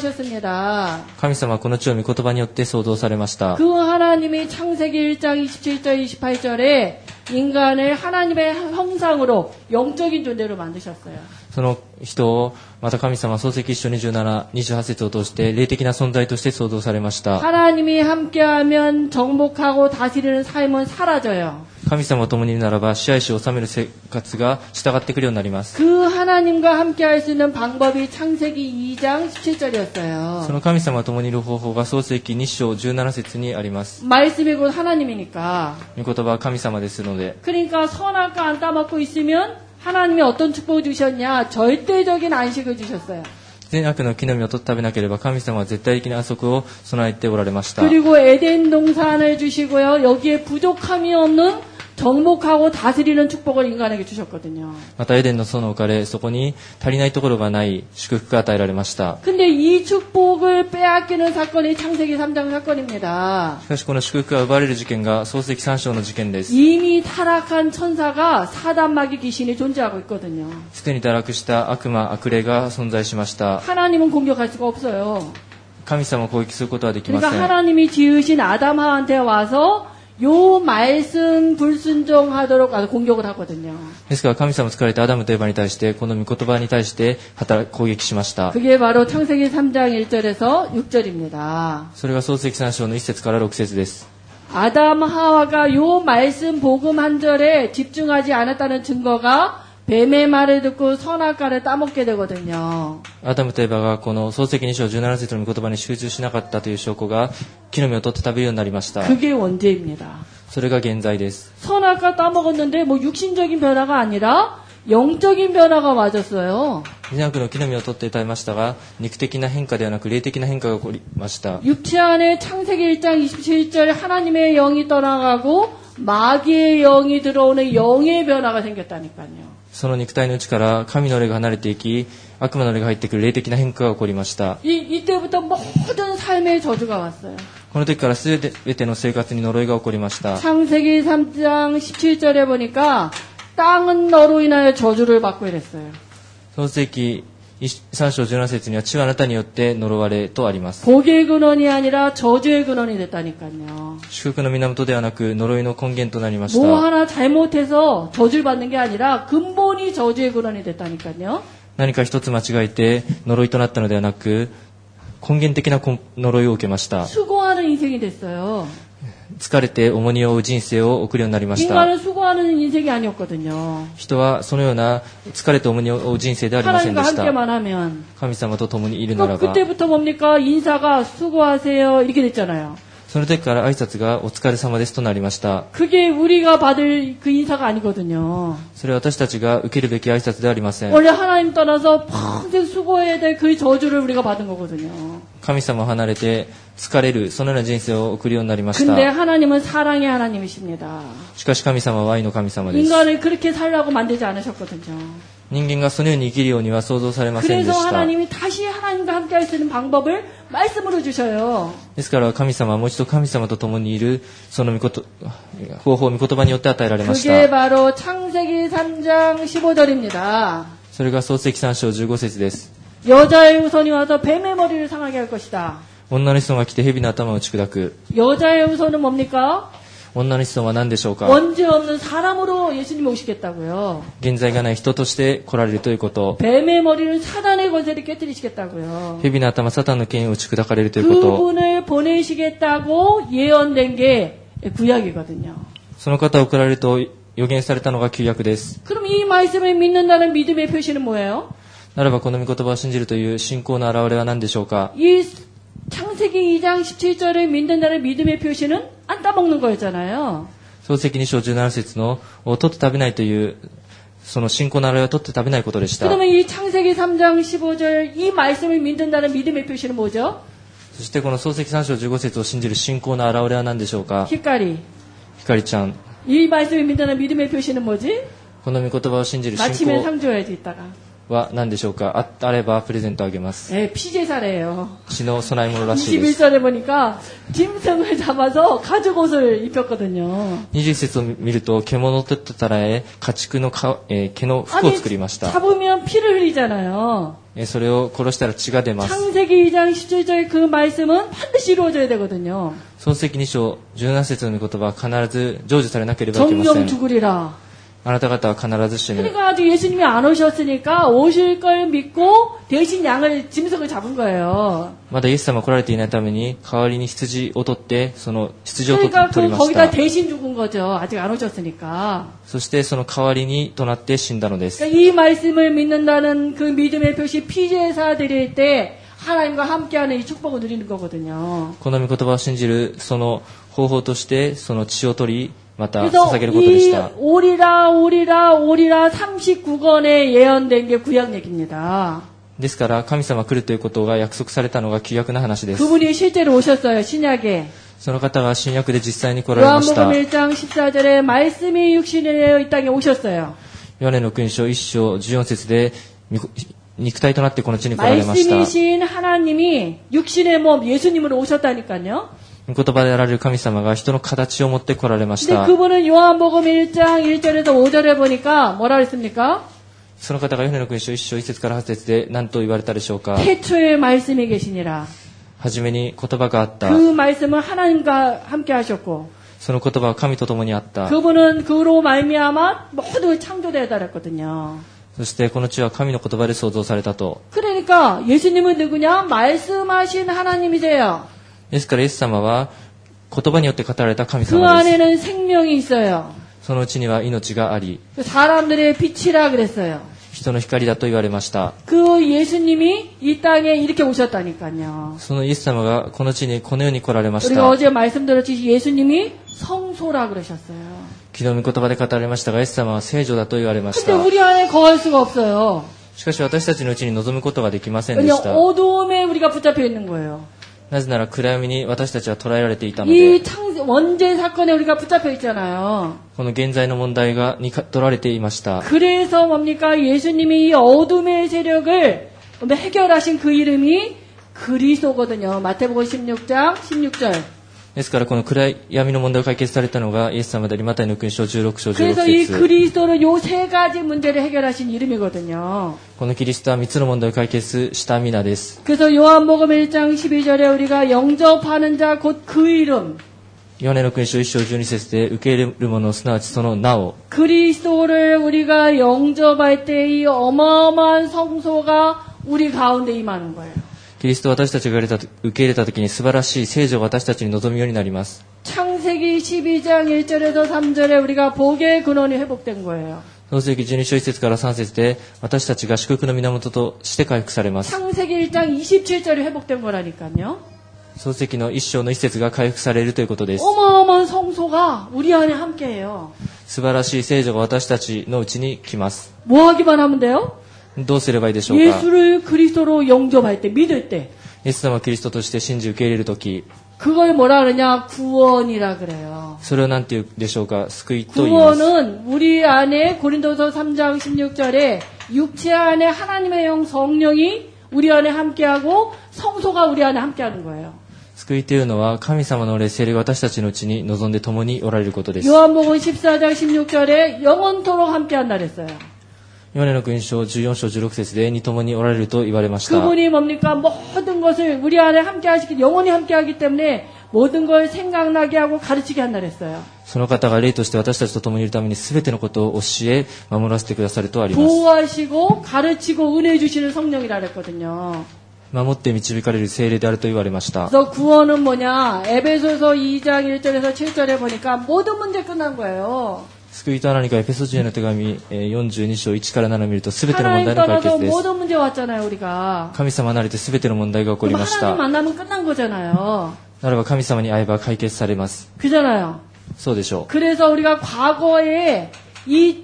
Speaker 2: 창조하셨습니다.
Speaker 3: 神様はこの地を御言葉によって創造されました。
Speaker 2: 그 하나님이 창세기 1장 27절 28절에 인간을 하나님의 형상으로 영적인 존재로 만드셨어요.
Speaker 3: その人をまた神様は創世記1章27、28節を通して霊的な存在として創造されました。
Speaker 2: 하나님이 함께하면 정복하고 다스리는 삶은 사라져요.
Speaker 3: 神様と共にいるならば支配しを治める生活が従ってくるようになります。
Speaker 2: 그 하나님과 함께할 수 있는 방법이 창세기 2장 17절이었어요.
Speaker 3: その神様と共にいる方法が創世記2章17節にあります。
Speaker 2: 말씀이 곧 하나님이니까.
Speaker 3: 御言葉は神様ですので、
Speaker 2: 그러니까 선악과 안 따먹고 있으면 하나님이 어떤 축복을 주셨냐? 절대적인 안식을 주셨어요.
Speaker 3: 善悪の木の実を取って食べなければ神様は絶対的な安息を備えておられました。
Speaker 2: 그리고 에덴 동산을 주시고요. 여기에 부족함이 없는 정복하고 다스리는 축복을 인간에게 주셨거든요.
Speaker 3: またエデンの園を置かれ、そこに足りないところがない祝福が与えられました。
Speaker 2: 근데 이 축복을 빼앗기는 사건이 창세기 3장 사건입니다.
Speaker 3: しかしこの祝福が奪われる事件が創世記3章の事件です。
Speaker 2: 이미 타락한 천사가 사단마귀 귀신이 존재하고 있거든요.
Speaker 3: すでに堕落した悪魔、悪霊が存在しました。
Speaker 2: 하나님은 공격할 수가 없어요.
Speaker 3: 神様を攻撃することはできま
Speaker 2: 그러니까
Speaker 3: せん。
Speaker 2: 하나님이 지으신 아담 하와한테 와서 요 말씀 불순종하도록 공격을 하거든요.
Speaker 3: ですから神様を作られたアダムとエバに対してこの御言葉に対して攻撃しました。
Speaker 2: 그게 바로 창세기 3장 1절에서 6절입니다.
Speaker 3: それが創世記3章の1節から6節です。
Speaker 2: 아담 하와가 요 말씀 복음 한 절에 집중하지 않았다는 증거가 뱀의 말을 듣고 선악과를 따먹게 되거든요.
Speaker 3: アダムとエバがこの創世記2章17節の御言葉に集中しなかったという証拠が木の実を取って食べるようになりました。
Speaker 2: 그게 원죄입니다.
Speaker 3: それが現在です。
Speaker 2: 선악과 따먹었는데 뭐 육신적인 변화가 아니라 영적인 변화가 맞았어요.
Speaker 3: 善悪の木の実を取って食べましたが、肉的な変化ではなく霊的な変化が起こりました。
Speaker 2: 육체 안에 창세기 1장 27절 하나님의 영이 떠나가고 마귀의 영이 들어오는 영의 변화가 생겼다니까요.
Speaker 3: その肉体の内から神の霊が離れていき、悪魔の霊が入ってくる霊的な変化が起こりました。
Speaker 2: 이때부터 모든 삶의 저주가 왔어요.
Speaker 3: この時からすべての生活に呪いが起こりました。
Speaker 2: 창세기 3장 17절에 보니까 땅은 너로 인하여 저주를 받고 이랬어요.
Speaker 3: 創世記3章17節には地はあなたによって呪われとあります。
Speaker 2: 복의 근원이 아니라 저주의 근원이 됐다니까요.
Speaker 3: 祝福の源ではなく呪いの根源となりまし
Speaker 2: 뭐
Speaker 3: た。
Speaker 2: 하나 잘못해서 저주를 받는 게 아니라 근본이 저주의 근원이 됐다니까요.
Speaker 3: 何か一つ間違えて呪いとなったのではなく、根源的な呪いを受けました。
Speaker 2: 수고하는 인생이 됐어요.
Speaker 3: 疲れて重荷を負う人生を送るようになりました。
Speaker 2: 인간은 수고하는 인생이 아니었거든요.
Speaker 3: 人はそのような疲れて重荷を負う人生ではありませんで
Speaker 2: 하나님과
Speaker 3: した。
Speaker 2: 함께만 하면
Speaker 3: 神様と共にいるならば、
Speaker 2: 그때부터 뭡니까? 인사가 수고하세요 이렇게 됐잖아요.
Speaker 3: その時から挨拶がお疲れ様ですとなりました。
Speaker 2: 그게 우리가 받을 그 인사가 아니거든요.
Speaker 3: それは私たちが受けるべき挨拶ではありません。
Speaker 2: 원래 하나님 떠나서 평생 수고해야 될 그 저주를 우리가 받은 거거든요.
Speaker 3: 神様を離れて疲れるそのような人生を送るようになりまし
Speaker 2: 근데
Speaker 3: た。
Speaker 2: 하나님은 사랑의 하나님이십니다.
Speaker 3: しかし神様は愛の神様です。
Speaker 2: 인간을 그렇게 살라고 만들지 않으셨거든요.
Speaker 3: 人間がそのように生きるようには想像されませんで
Speaker 2: 그래서
Speaker 3: した。
Speaker 2: 하나님이 다시 하나님과 함께 할 수 있는 방법을 말씀으로 주셔요.
Speaker 3: ですから神様はもう一度神様と共にいるその方法を御言葉によって与えられまし
Speaker 2: 그게
Speaker 3: た。
Speaker 2: 바로 창세기 3장 15절입니다.
Speaker 3: それが創世記3章15節です。
Speaker 2: 여자의 후손이 와서 뱀의 머리를 상하게 할 것이다.
Speaker 3: 女の子孫が来て蛇の頭を打ち砕く。
Speaker 2: 여자의 후손은 뭡니까?
Speaker 3: 女の子孫は何でしょうか。
Speaker 2: 원죄 없는 사람으로 예수님이 오시겠다고요.
Speaker 3: 現在がない人として来られるということ。
Speaker 2: 뱀의 머리는 사단의 권세를 깨뜨리시겠다고요.
Speaker 3: 蛇の頭サタンの権威を打ち砕かれるということ。
Speaker 2: 그분을 보내시겠다고 예언된 게 구약이거든요.
Speaker 3: その方を送られると予言されたのが旧約です。
Speaker 2: 그럼 이 말씀을 믿는다는 믿음의 표시는 뭐예요?
Speaker 3: ならばこの御言葉を信じるという信仰の表れは何でしょうか。
Speaker 2: 이 창세기 2장 17절을 믿는다는 믿음의 표시는 안 따먹는 거였잖아요.
Speaker 3: 創世記2章17節の取って食べないというその信仰の表れは取って食べないことでした。
Speaker 2: 그러면 이 창세기 3장 15절 이 말씀을 믿는다는 믿음의 표시는 뭐죠?
Speaker 3: そしてこの創世記3章15節を信じる信仰の表れは何でしょうか。
Speaker 2: 히카리.
Speaker 3: ひかりちゃん、
Speaker 2: 이 말씀을 믿는다는 믿음의 표시는 뭐지?
Speaker 3: この御言葉を信じる信
Speaker 2: 마침에
Speaker 3: 仰
Speaker 2: 상 줘야지 이따가.
Speaker 3: は何でしょうか。あればプレゼントあげます。
Speaker 2: 피제사래요.
Speaker 3: 血の供え物らしいです。
Speaker 2: 21절에 보니까 짐승을 잡아서 가죽 옷을 입혔거든요.
Speaker 3: 21節を見ると獣を取ってたら家畜の毛の服を作りました。
Speaker 2: 잡으면 피를 흘리잖아요.
Speaker 3: それを殺したら血が出ます。
Speaker 2: 창세기 2장 17절 그 말씀은 반드시 이루어져야 되거든요.
Speaker 3: 創世記2章17節の御言葉は必ず成就されなければいけませ
Speaker 2: 정령
Speaker 3: ん。
Speaker 2: 죽으리라.
Speaker 3: あなた方は必ず死ぬ。
Speaker 2: 그러니까 아직 예수님이 안 오셨으니까 오실 걸 믿고 대신 양을 짐승을 잡은 거예요.
Speaker 3: まだイエス様が来られていないために代わりに羊を取ってその羊を取
Speaker 2: 그러니까
Speaker 3: りまし
Speaker 2: 거기다
Speaker 3: た。
Speaker 2: 대신 죽은 거죠. 아직 안 오셨으니까.
Speaker 3: そしてその代わりにとなって死んだのです。
Speaker 2: 그러니까 이 말씀을 믿는다는 그 믿음의 표시 피제사 드릴 때 하나님과 함께하는 이 축복을 누리는 거거든요.
Speaker 3: この御言葉を信じるその方法としてその血を取りまた
Speaker 2: 그래서
Speaker 3: 捧げることでし
Speaker 2: 이
Speaker 3: た。
Speaker 2: 오리라 39권에 예언된 게 구약 얘기입니다.
Speaker 3: ですから神様が来るということが約束されたのが旧約の話です。
Speaker 2: 그분이 실제로 오셨어요. 신약에.
Speaker 3: その方が新約で実際に来られました。
Speaker 2: 요한복음 1장 14절에 말씀이 육신이 되어 이 땅에 오셨어요.
Speaker 3: ヨハネの福音書1章14節で肉体となってこの地に来られました。
Speaker 2: 말씀이신 하나님이 육신의 몸 예수님으로 오셨다니까요.
Speaker 3: 御言葉であられる神様が人の形を持って来られまし
Speaker 2: 근데
Speaker 3: た。
Speaker 2: 그분은 요한복음 1장 1절에서 5절에 보니까 뭐라 그랬습니까?
Speaker 3: その方がヨハネの福音書1章1節から8節で何と言われたでしょうか。
Speaker 2: 태초에 말씀이 계시니라.
Speaker 3: はじめに言葉があった。
Speaker 2: 그 말씀은 하나님과 함께 하셨고
Speaker 3: その言葉は神と共にあった。
Speaker 2: 그분은 그로 말미암아 모두 창조되어 달았거든요.
Speaker 3: そしてこの地は神の言葉で創造されたと。
Speaker 2: 그러니까 예수님은 누구냐? 말씀하신 하나님이세요.
Speaker 3: ですからイエス様は言葉によって語られた神
Speaker 2: 그
Speaker 3: 様です。
Speaker 2: 안에는 생명이 있어요.
Speaker 3: そのうちには命があり、
Speaker 2: 사람들의 빛이라 그랬어요.
Speaker 3: 人の光だと言われました。
Speaker 2: 그 예수님이 이 땅에 이렇게 오셨다니까요.
Speaker 3: そのイエス様がこの地にこの世に来られまし
Speaker 2: 우리가
Speaker 3: た。
Speaker 2: 어제 말씀드렸듯이 예수님이 성소라 그러셨어요.
Speaker 3: 昨日御言葉で語られましたが、イエス様は聖女だと言われまし
Speaker 2: 근데
Speaker 3: た。
Speaker 2: 우리 안에 거할 수가 없어요.
Speaker 3: しかし私たちのうちに臨むことができませんで
Speaker 2: 왜냐
Speaker 3: した。
Speaker 2: 어두움에 우리가 붙잡혀 있는 거예요.
Speaker 3: なぜなら暗闇に私たちは捉えられていたの
Speaker 2: 이
Speaker 3: で、
Speaker 2: 원죄 사건에 우리가 붙잡혀 있잖아요.
Speaker 3: この現在の問題に取られていました。
Speaker 2: 그래서 뭡니까? 예수님이 이 어둠의 세력을 해결하신 그 이름이 그리스도거든요. 마태복음 16장 16절.
Speaker 3: ですからこの暗闇の問題を解決されたのがイエス様であり、マタイの福音書16章
Speaker 2: 그래서 이
Speaker 3: 16節。
Speaker 2: 그리스도는 요 세 가지 문제를 해결하신 이름이거든요.
Speaker 3: このキリストは3つの問題を解決した皆です。
Speaker 2: 그래서 요한복음 1장 12절에 우리가 영접하는 자 곧 그 이름
Speaker 3: ヨハネの福音書1章12節で受け入れる者、すなわちその名を、
Speaker 2: 그리스도를 우리가 영접할 때 이 어마어마한 성소가 우리 가운데 임하는 거예요.
Speaker 3: キリストを私たちが受け入れた時に素晴らしい聖女が私たちに望むようになります。
Speaker 2: 창세기 12장 1절에서 3절에 우리가 복의 근원이 회복된 거예요.
Speaker 3: 創世記12章1節から3節で私たちが祝福の源として回復されます。
Speaker 2: 창세기 1장 27절이 회복된 거라니까요.
Speaker 3: 創世記の1章の1節が回復されるということです。
Speaker 2: 어마어마한 성소가 우리 안에 함께해요.
Speaker 3: 素晴らしい聖女が私たちのうちに来ます。
Speaker 2: 뭐 하기만 하면 돼요?
Speaker 3: どうすればいいでしょうか。
Speaker 2: 예수를 그리스도로 영접할 때, 믿을 때.
Speaker 3: イエス様をキリストとして信じ受け入れるとき、
Speaker 2: 그걸 뭐라 그러냐? 구원이라 그래요.
Speaker 3: それを何て言うでしょうか。救いと言います。
Speaker 2: 구원은 우리 안에 고린도서 3장 16절에 육체 안에 하나님의 영 성령이 우리 안에 함께하고 성소가 우리 안에 함께하는 거예요.
Speaker 3: 救いというのは神様の霊、聖霊が私たちのうちに望んで共におられることです。
Speaker 2: 요한복음 14장 16절에 영원토록 함께한다 그랬어요.
Speaker 3: ヨハネの福音書14章16節でに共におられると言われました。
Speaker 2: 그분이 뭡니까? 모든 것을 우리 안에 함께하시기 영원히 함께하기 때문에 모든 걸 생각나게 하고 가르치게 한다 그랬어요.
Speaker 3: その方が霊として私たちと共にいるために全てのことを教え守らせてくださるとあります。
Speaker 2: 보호하시고 가르치고 은혜 주시는 성령이라 그랬거든요.
Speaker 3: 守って導かれる聖霊であると言われました。
Speaker 2: 그래서 구원은 뭐냐? 에베소서 2장 1절에서 7절에 보니까 모든 문제 끝난 거예요.
Speaker 3: 救いとは何か、エペソ人への手紙42章1から7を見ると全ての問
Speaker 2: 하나님
Speaker 3: 題の解
Speaker 2: 떠나서
Speaker 3: 決です。
Speaker 2: 모든 문제 왔잖아요, 우리가.
Speaker 3: 神様離れて全ての問題が起こり
Speaker 2: 그럼
Speaker 3: まし
Speaker 2: 하나님
Speaker 3: た。
Speaker 2: 만나면 끝난 거잖아요.
Speaker 3: ならば神様に会えば解決されます。
Speaker 2: 그잖아요.
Speaker 3: そうでしょう。
Speaker 2: 그래서 우리가 과거에 이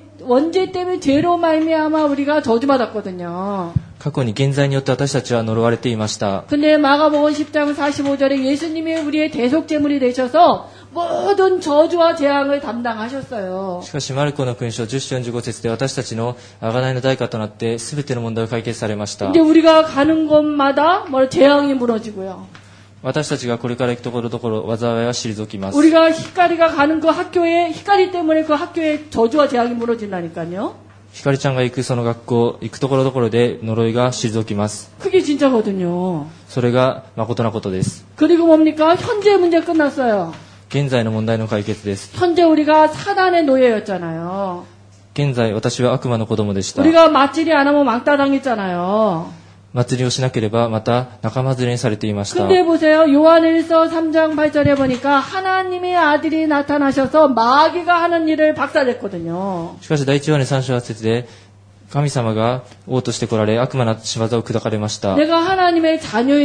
Speaker 2: 원죄 때문에 죄로 말미암아 우리가 저주받았거든요.
Speaker 3: 過去に現在によって私たちは呪われていました。
Speaker 2: 근데 마가복음 10장 45절에 예수님이 우리의 대속제물이 되셔서 모든 저주와 재앙을 담당하셨어요.
Speaker 3: しかしマルコの福音書10章45節で私たちの贖いの代価となって全ての問題を解決されました。
Speaker 2: 근데 우리가 가는 곳마다 재앙이 무너지고요.
Speaker 3: 私たちがこれから行くところどころ災いは退きます。
Speaker 2: 우리가 히카리가 가는 그 학교에 히카리 때문에 그 학교에 저주와 재앙이 무너진다니까요.
Speaker 3: ひかりちゃんが行くその学校、行くところどころで呪いが退きます。
Speaker 2: 그게 진짜거든요.
Speaker 3: それが誠なことです。
Speaker 2: 그리고 뭡니까? 현재 문제 끝났어요.
Speaker 3: 現在の問題の解決です。
Speaker 2: 현재 우리가 사단의 노예였잖아요.
Speaker 3: 現在私は悪魔の子供でした。
Speaker 2: 우리가 맞질이 안 하면 왕따 당했잖아요.
Speaker 3: 祭りをしなければまた仲間連れにされていました。
Speaker 2: 근데 보세요. 요한일서 3장 8절에 보니까 하나님의 아들이 나타나셔서 마귀가 하는 일을 박살냈거든요.
Speaker 3: しかし第一ヨハネ3章8節で神様が王として来られ悪魔の仕業を砕かれました。
Speaker 2: 내가 하나님의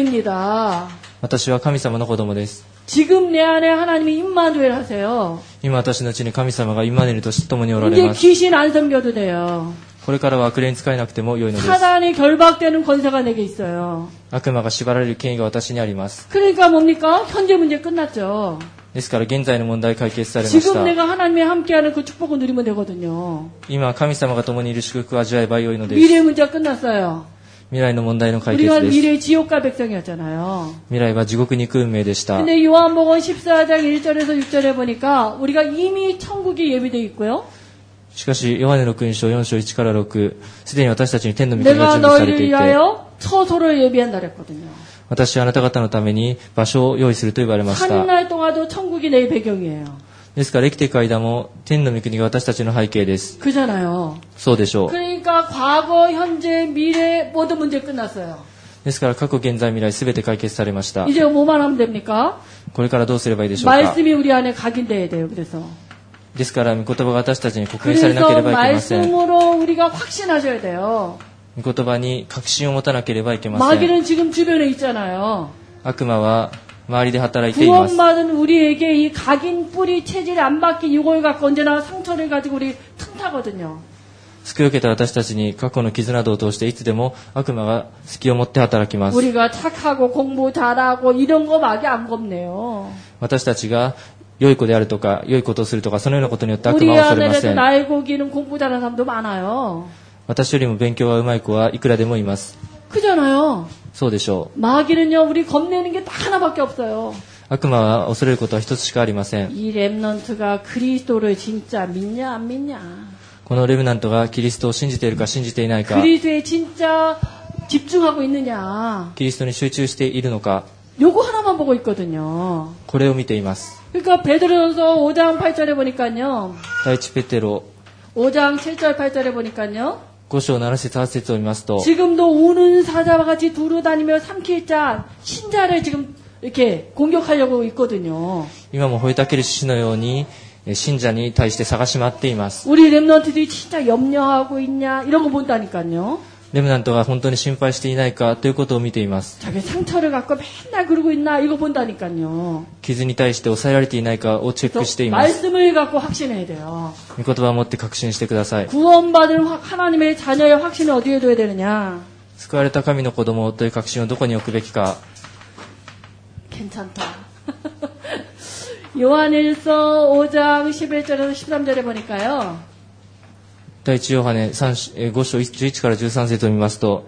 Speaker 2: 자녀입니다.
Speaker 3: 私は神様の子供です。
Speaker 2: 지금 내 안에 하나님이 임마누엘 하세요.
Speaker 3: 今私のうちに神様がインマネルとして共におられ
Speaker 2: 이제
Speaker 3: ます。
Speaker 2: 귀신 안 섬겨도 돼요.
Speaker 3: これからは悪霊に使えなくても良いのです。
Speaker 2: 사단이 결박되는 권세가 내게 있어요.
Speaker 3: 悪魔が縛られる権威が私にあります。
Speaker 2: 그러니까 뭡니까? 현재 문제 끝났죠.
Speaker 3: ですから現在の問題解決されまし
Speaker 2: 지금
Speaker 3: た。
Speaker 2: 내가 하나님이 함께하는 그 축복을 누리면 되거든요.
Speaker 3: 今神様が共にいる祝福を味わえば良いのです。
Speaker 2: 미래 문제 끝났어요.
Speaker 3: 未来の問題の解決
Speaker 2: 우리가
Speaker 3: です。
Speaker 2: 미래 지옥가 백성이었잖아요.
Speaker 3: 未来は地獄に行く運命でした。
Speaker 2: 근데 요한복음 14장 1절에서 6절에 보니까 우리가 이미 천국이 예비되어 있고요.
Speaker 3: しかしヨハネの福音書4章1から6、すでに私たちに天の御国が
Speaker 2: 내가
Speaker 3: 準備され
Speaker 2: 너희를
Speaker 3: ていて、
Speaker 2: 위하여 처소를 예비한다 그랬거든요.
Speaker 3: 私はあなた方のために場所を用意すると言われました。
Speaker 2: 한날 동안도 천국이 내 배경이에요.
Speaker 3: ですから生きていく間も天の御国が私たちの背景です。
Speaker 2: 그잖아요.
Speaker 3: そうでしょう。
Speaker 2: 그러니까 과거, 현재, 미래 모든 문제 끝났어요.
Speaker 3: ですから過去現在未来すべて解決されました。
Speaker 2: 이제 뭐만 하면 됩니까?
Speaker 3: これからどうすればいいでしょうか。
Speaker 2: 말씀이 우리 안에 각인돼야 돼요. 그래서
Speaker 3: ですから、御言葉が私たちに刻印されなけ
Speaker 2: 그래서
Speaker 3: ればいけません。
Speaker 2: 말씀으로 우리가 확신하셔야 돼요.
Speaker 3: 御言葉に確信を持たなければいけません。
Speaker 2: 마귀는 지금 주변에 있잖아요.
Speaker 3: 悪魔は周りで働いています。
Speaker 2: 구원받은 우리에게 이 각인 뿌리 체질이 안 박힌 이걸 갖고 언제나 상처를 가지고 우리 틈타거든요.
Speaker 3: 救いを受けた私たちに過去の傷などを通していつでも悪魔が隙を持って働きます。
Speaker 2: 우리가 착하고 공부 잘하고 이런 거 마귀 안 겁내요.
Speaker 3: 私たちが良い子であるとか良いことをするとかそのようなことによって悪
Speaker 2: 우리
Speaker 3: 魔は恐れませ
Speaker 2: 안에도
Speaker 3: ん。
Speaker 2: 나이 고기는 공부 잘하는 사람도 많아요.
Speaker 3: 私よりも勉強が上手い子はいくらでもいます。
Speaker 2: 그잖아요.
Speaker 3: そうでしょう。
Speaker 2: 마귀는요, 우리 겁내는 게 딱 하나밖에 없어요.
Speaker 3: 悪魔は恐れることは一つしかありません。
Speaker 2: 이 렘넌트가 그리스도를 진짜 믿냐 안 믿냐.
Speaker 3: このレブナントがキリストを信じているか信じていないか、
Speaker 2: 그리스도에 진짜 집중하고 있느냐.
Speaker 3: キリストに集中しているのか、
Speaker 2: 요거 하나만 보고 있거든요.
Speaker 3: これを見ています。
Speaker 2: 그러니까 베드로전서 5장 8절에 보니까요.
Speaker 3: 第一ペテロ
Speaker 2: 5장 7절 8절에 보니까요.
Speaker 3: 5章7節8節を見ますと、
Speaker 2: 지금도 우는 사자와 같이 두루다니며 삼킬 자 신자를 지금 이렇게 공격하려고 있거든요.
Speaker 3: 今も吠えたける獅子のように信者に対して探し回っています。
Speaker 2: 우리 렘넌트들이 진짜 염려하고 있냐 이런 거 본다니까요.
Speaker 3: レムナントが本当に心配していないかということを見ています。
Speaker 2: 자기 상처를 갖고 맨날 그러고 있나 이거 본다니까요.
Speaker 3: 傷に対して抑えられていないかをチェックしています。
Speaker 2: 말씀을 갖고 확신해야 돼요.
Speaker 3: 御言葉を持って確信してください。
Speaker 2: 구원받은 하나님의 자녀의 확신을 어디에 둬야 되느냐.
Speaker 3: 救われた神の子供という確信をどこに置くべきか。
Speaker 2: 괜찮다. 요한일서 5장 11절에서 13절에 보니까요.
Speaker 3: 第一ヨハネ5章11から13節を見ますと、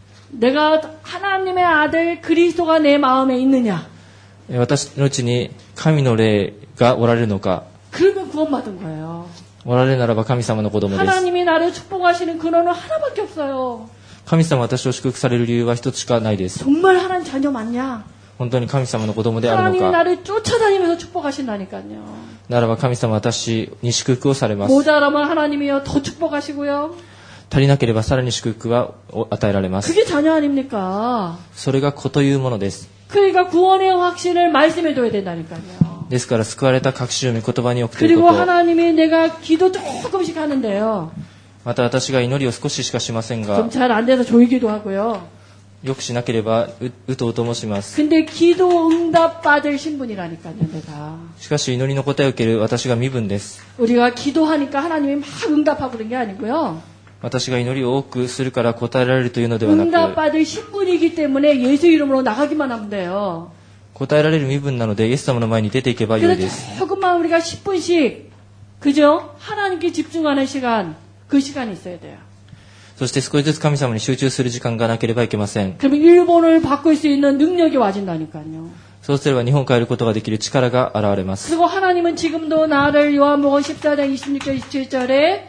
Speaker 2: 내가 하나님의 아들 그리스도가 내 마음에 있느냐.
Speaker 3: 私のうちに神の霊がおられるのか。
Speaker 2: 그러면 구원받은 거예요.
Speaker 3: おられるならば神様の子供です。
Speaker 2: 하나님이 나를 축복하시는 근원은 하나밖에 없어요.
Speaker 3: 神様は私を祝福される理由は一つしかないです。
Speaker 2: 정말 하나님 자녀 맞냐?
Speaker 3: 本当に神様の子供である
Speaker 2: 하나님이
Speaker 3: のか。
Speaker 2: 나를 쫓아다니면서 축복하신다니까요.
Speaker 3: ならば神様は私に祝福をされます。
Speaker 2: 모자라면 하나님이요 더 축복하시고요.
Speaker 3: 足りなければさらに祝福が与えられます。
Speaker 2: 그게 자녀 아닙니까?
Speaker 3: それが子というものです。
Speaker 2: 그러니까 구원의 확신을 말씀해 줘야 된다니까요.
Speaker 3: ですから救われた確信を御言葉に置くという
Speaker 2: 그리고
Speaker 3: こと。
Speaker 2: 하나님이 내가 기도 조금씩 하는데요.
Speaker 3: また私が祈りを少ししかしませんが、
Speaker 2: 좀 잘 안 돼서 조이 기도하고요.
Speaker 3: よくしなければうとうともします。
Speaker 2: 근데 기도 응답 받을 신분이라니까요, 내가.
Speaker 3: しかし祈りの答えを受ける私が身分です。
Speaker 2: 우리가 기도하니까 하나님이 막 응답하고 그런 게 아니고요.
Speaker 3: 私が祈りを多くするから答えられるというのではな
Speaker 2: 응답
Speaker 3: く、
Speaker 2: 받을 신분이기 때문에 예수 이름으로 나가기만 하면 돼요.
Speaker 3: 答えられる身分なのでイエス様の前に出ていけばよい
Speaker 2: 그래서
Speaker 3: です。
Speaker 2: 조금만 우리가 10분씩 그죠? 하나님께 집중하는 시간, 그 시간이 있어야 돼요.
Speaker 3: そして少しずつ神様に集中する時間がなければいけません。
Speaker 2: 그러면 일본을 바꿀 수 있는 능력이 와진다니까요.
Speaker 3: そうすれば日本を変えることができる力が現れます。
Speaker 2: 그리고 하나님은 지금도 나를 요한복음 14장 26절 27절에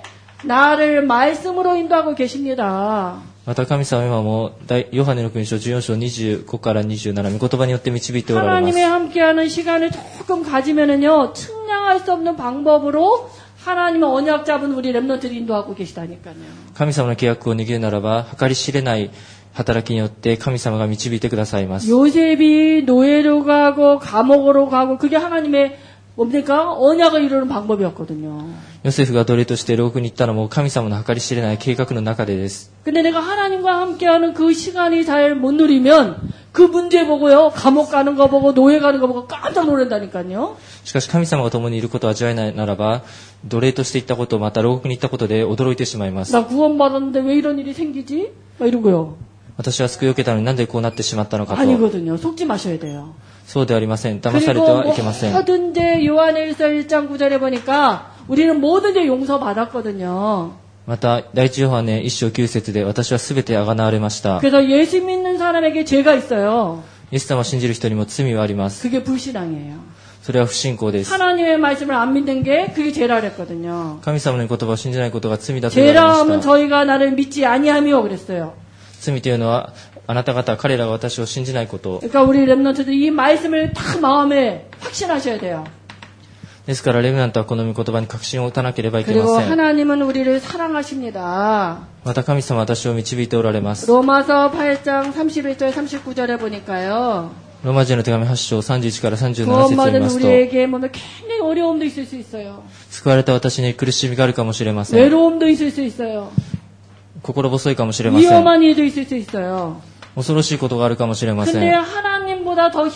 Speaker 2: 나를 말씀으로 인도하고 계십니다.
Speaker 3: また神様は今もヨハネの福音書14章25から27、御言葉によって導いておられます。
Speaker 2: 하나님의 함께하는 시간을 조금 가지면은요, 측량할 수 없는 방법으로 하나님의 언약 잡은 우리 렘넌트를 인도하고 계시다니까요.
Speaker 3: 神様の契約を握るならば計り知れない働きによって神様が導いてくださいます。
Speaker 2: 요셉이 노예로 가고 감옥으로 가고 그게 하나님의 뭡니까? 언약을 이루는 방법이었거든요.
Speaker 3: ヨセフが奴隷として牢獄に行ったのも神様の計り知れない計画の中でです。
Speaker 2: 근데 내가 하나님과 함께하는 그 시간이 잘 못 누리면 그 문제 보고요, 감옥 가는 거 보고 노예 가는 거 보고 깜짝 놀란다니까요.
Speaker 3: しかし神様が共にいることを味わえないならば奴隷として行ったことまた牢獄に行ったことで驚いてしまいます。
Speaker 2: 나 구원받았는데 왜 이런 일이 생기지? 막 이러고요.
Speaker 3: 私は救いを受けたのになんでこうなってしまったのかと。
Speaker 2: 아니거든요. 속지 마셔야 돼요.
Speaker 3: そうではありません。騙されてはいけません。
Speaker 2: 모든 죄 요한일서 1장 9절에 보니까 우리는 모든 죄 용서받았거든요.
Speaker 3: また第一ヨハネ1章9節で私はすべて贖われました。
Speaker 2: 그래서 예수 믿는 사람에게 죄가 있어요.
Speaker 3: イエス様を信じる人にも罪はあります。
Speaker 2: 그게 불신앙이에요.
Speaker 3: それは不信仰です。
Speaker 2: 하나님의 말씀을 안 믿는 게 그게 죄라 그랬거든요.
Speaker 3: 神様の言葉を信じないことが罪だと言われ
Speaker 2: 죄라
Speaker 3: ま
Speaker 2: 하면
Speaker 3: した。
Speaker 2: 저희가 나를 믿지 아니하며 그랬어요.
Speaker 3: 罪というのはあなた方彼らが私を信じないこと。
Speaker 2: 그러니까 우리 렘넌트들 이 말씀을 딱 마음에 확신하셔야 돼요.
Speaker 3: ですからレムナントはこの御言葉に確信を持たなければいけ
Speaker 2: 그리고
Speaker 3: ません。
Speaker 2: 하나님은 우리를 사랑하십니다.
Speaker 3: また神様は私を導いておられます。
Speaker 2: 로마서 8장 31절 39절에 보니까요.
Speaker 3: ローマ人の手紙8章31から37節を見
Speaker 2: 구원받은
Speaker 3: ますと、
Speaker 2: 우리에게 뭐 굉장히 어려움도 있을 수 있어요.
Speaker 3: 救われた私に苦しみがあるかもしれません。
Speaker 2: 외로움도 있을 수 있어요.
Speaker 3: 心細いかもしれません。
Speaker 2: 위험한 일도 있을 수 있어요.
Speaker 3: 恐ろしいことがあるかもしれませ
Speaker 2: 근데
Speaker 3: ん。
Speaker 2: 하나님보다 더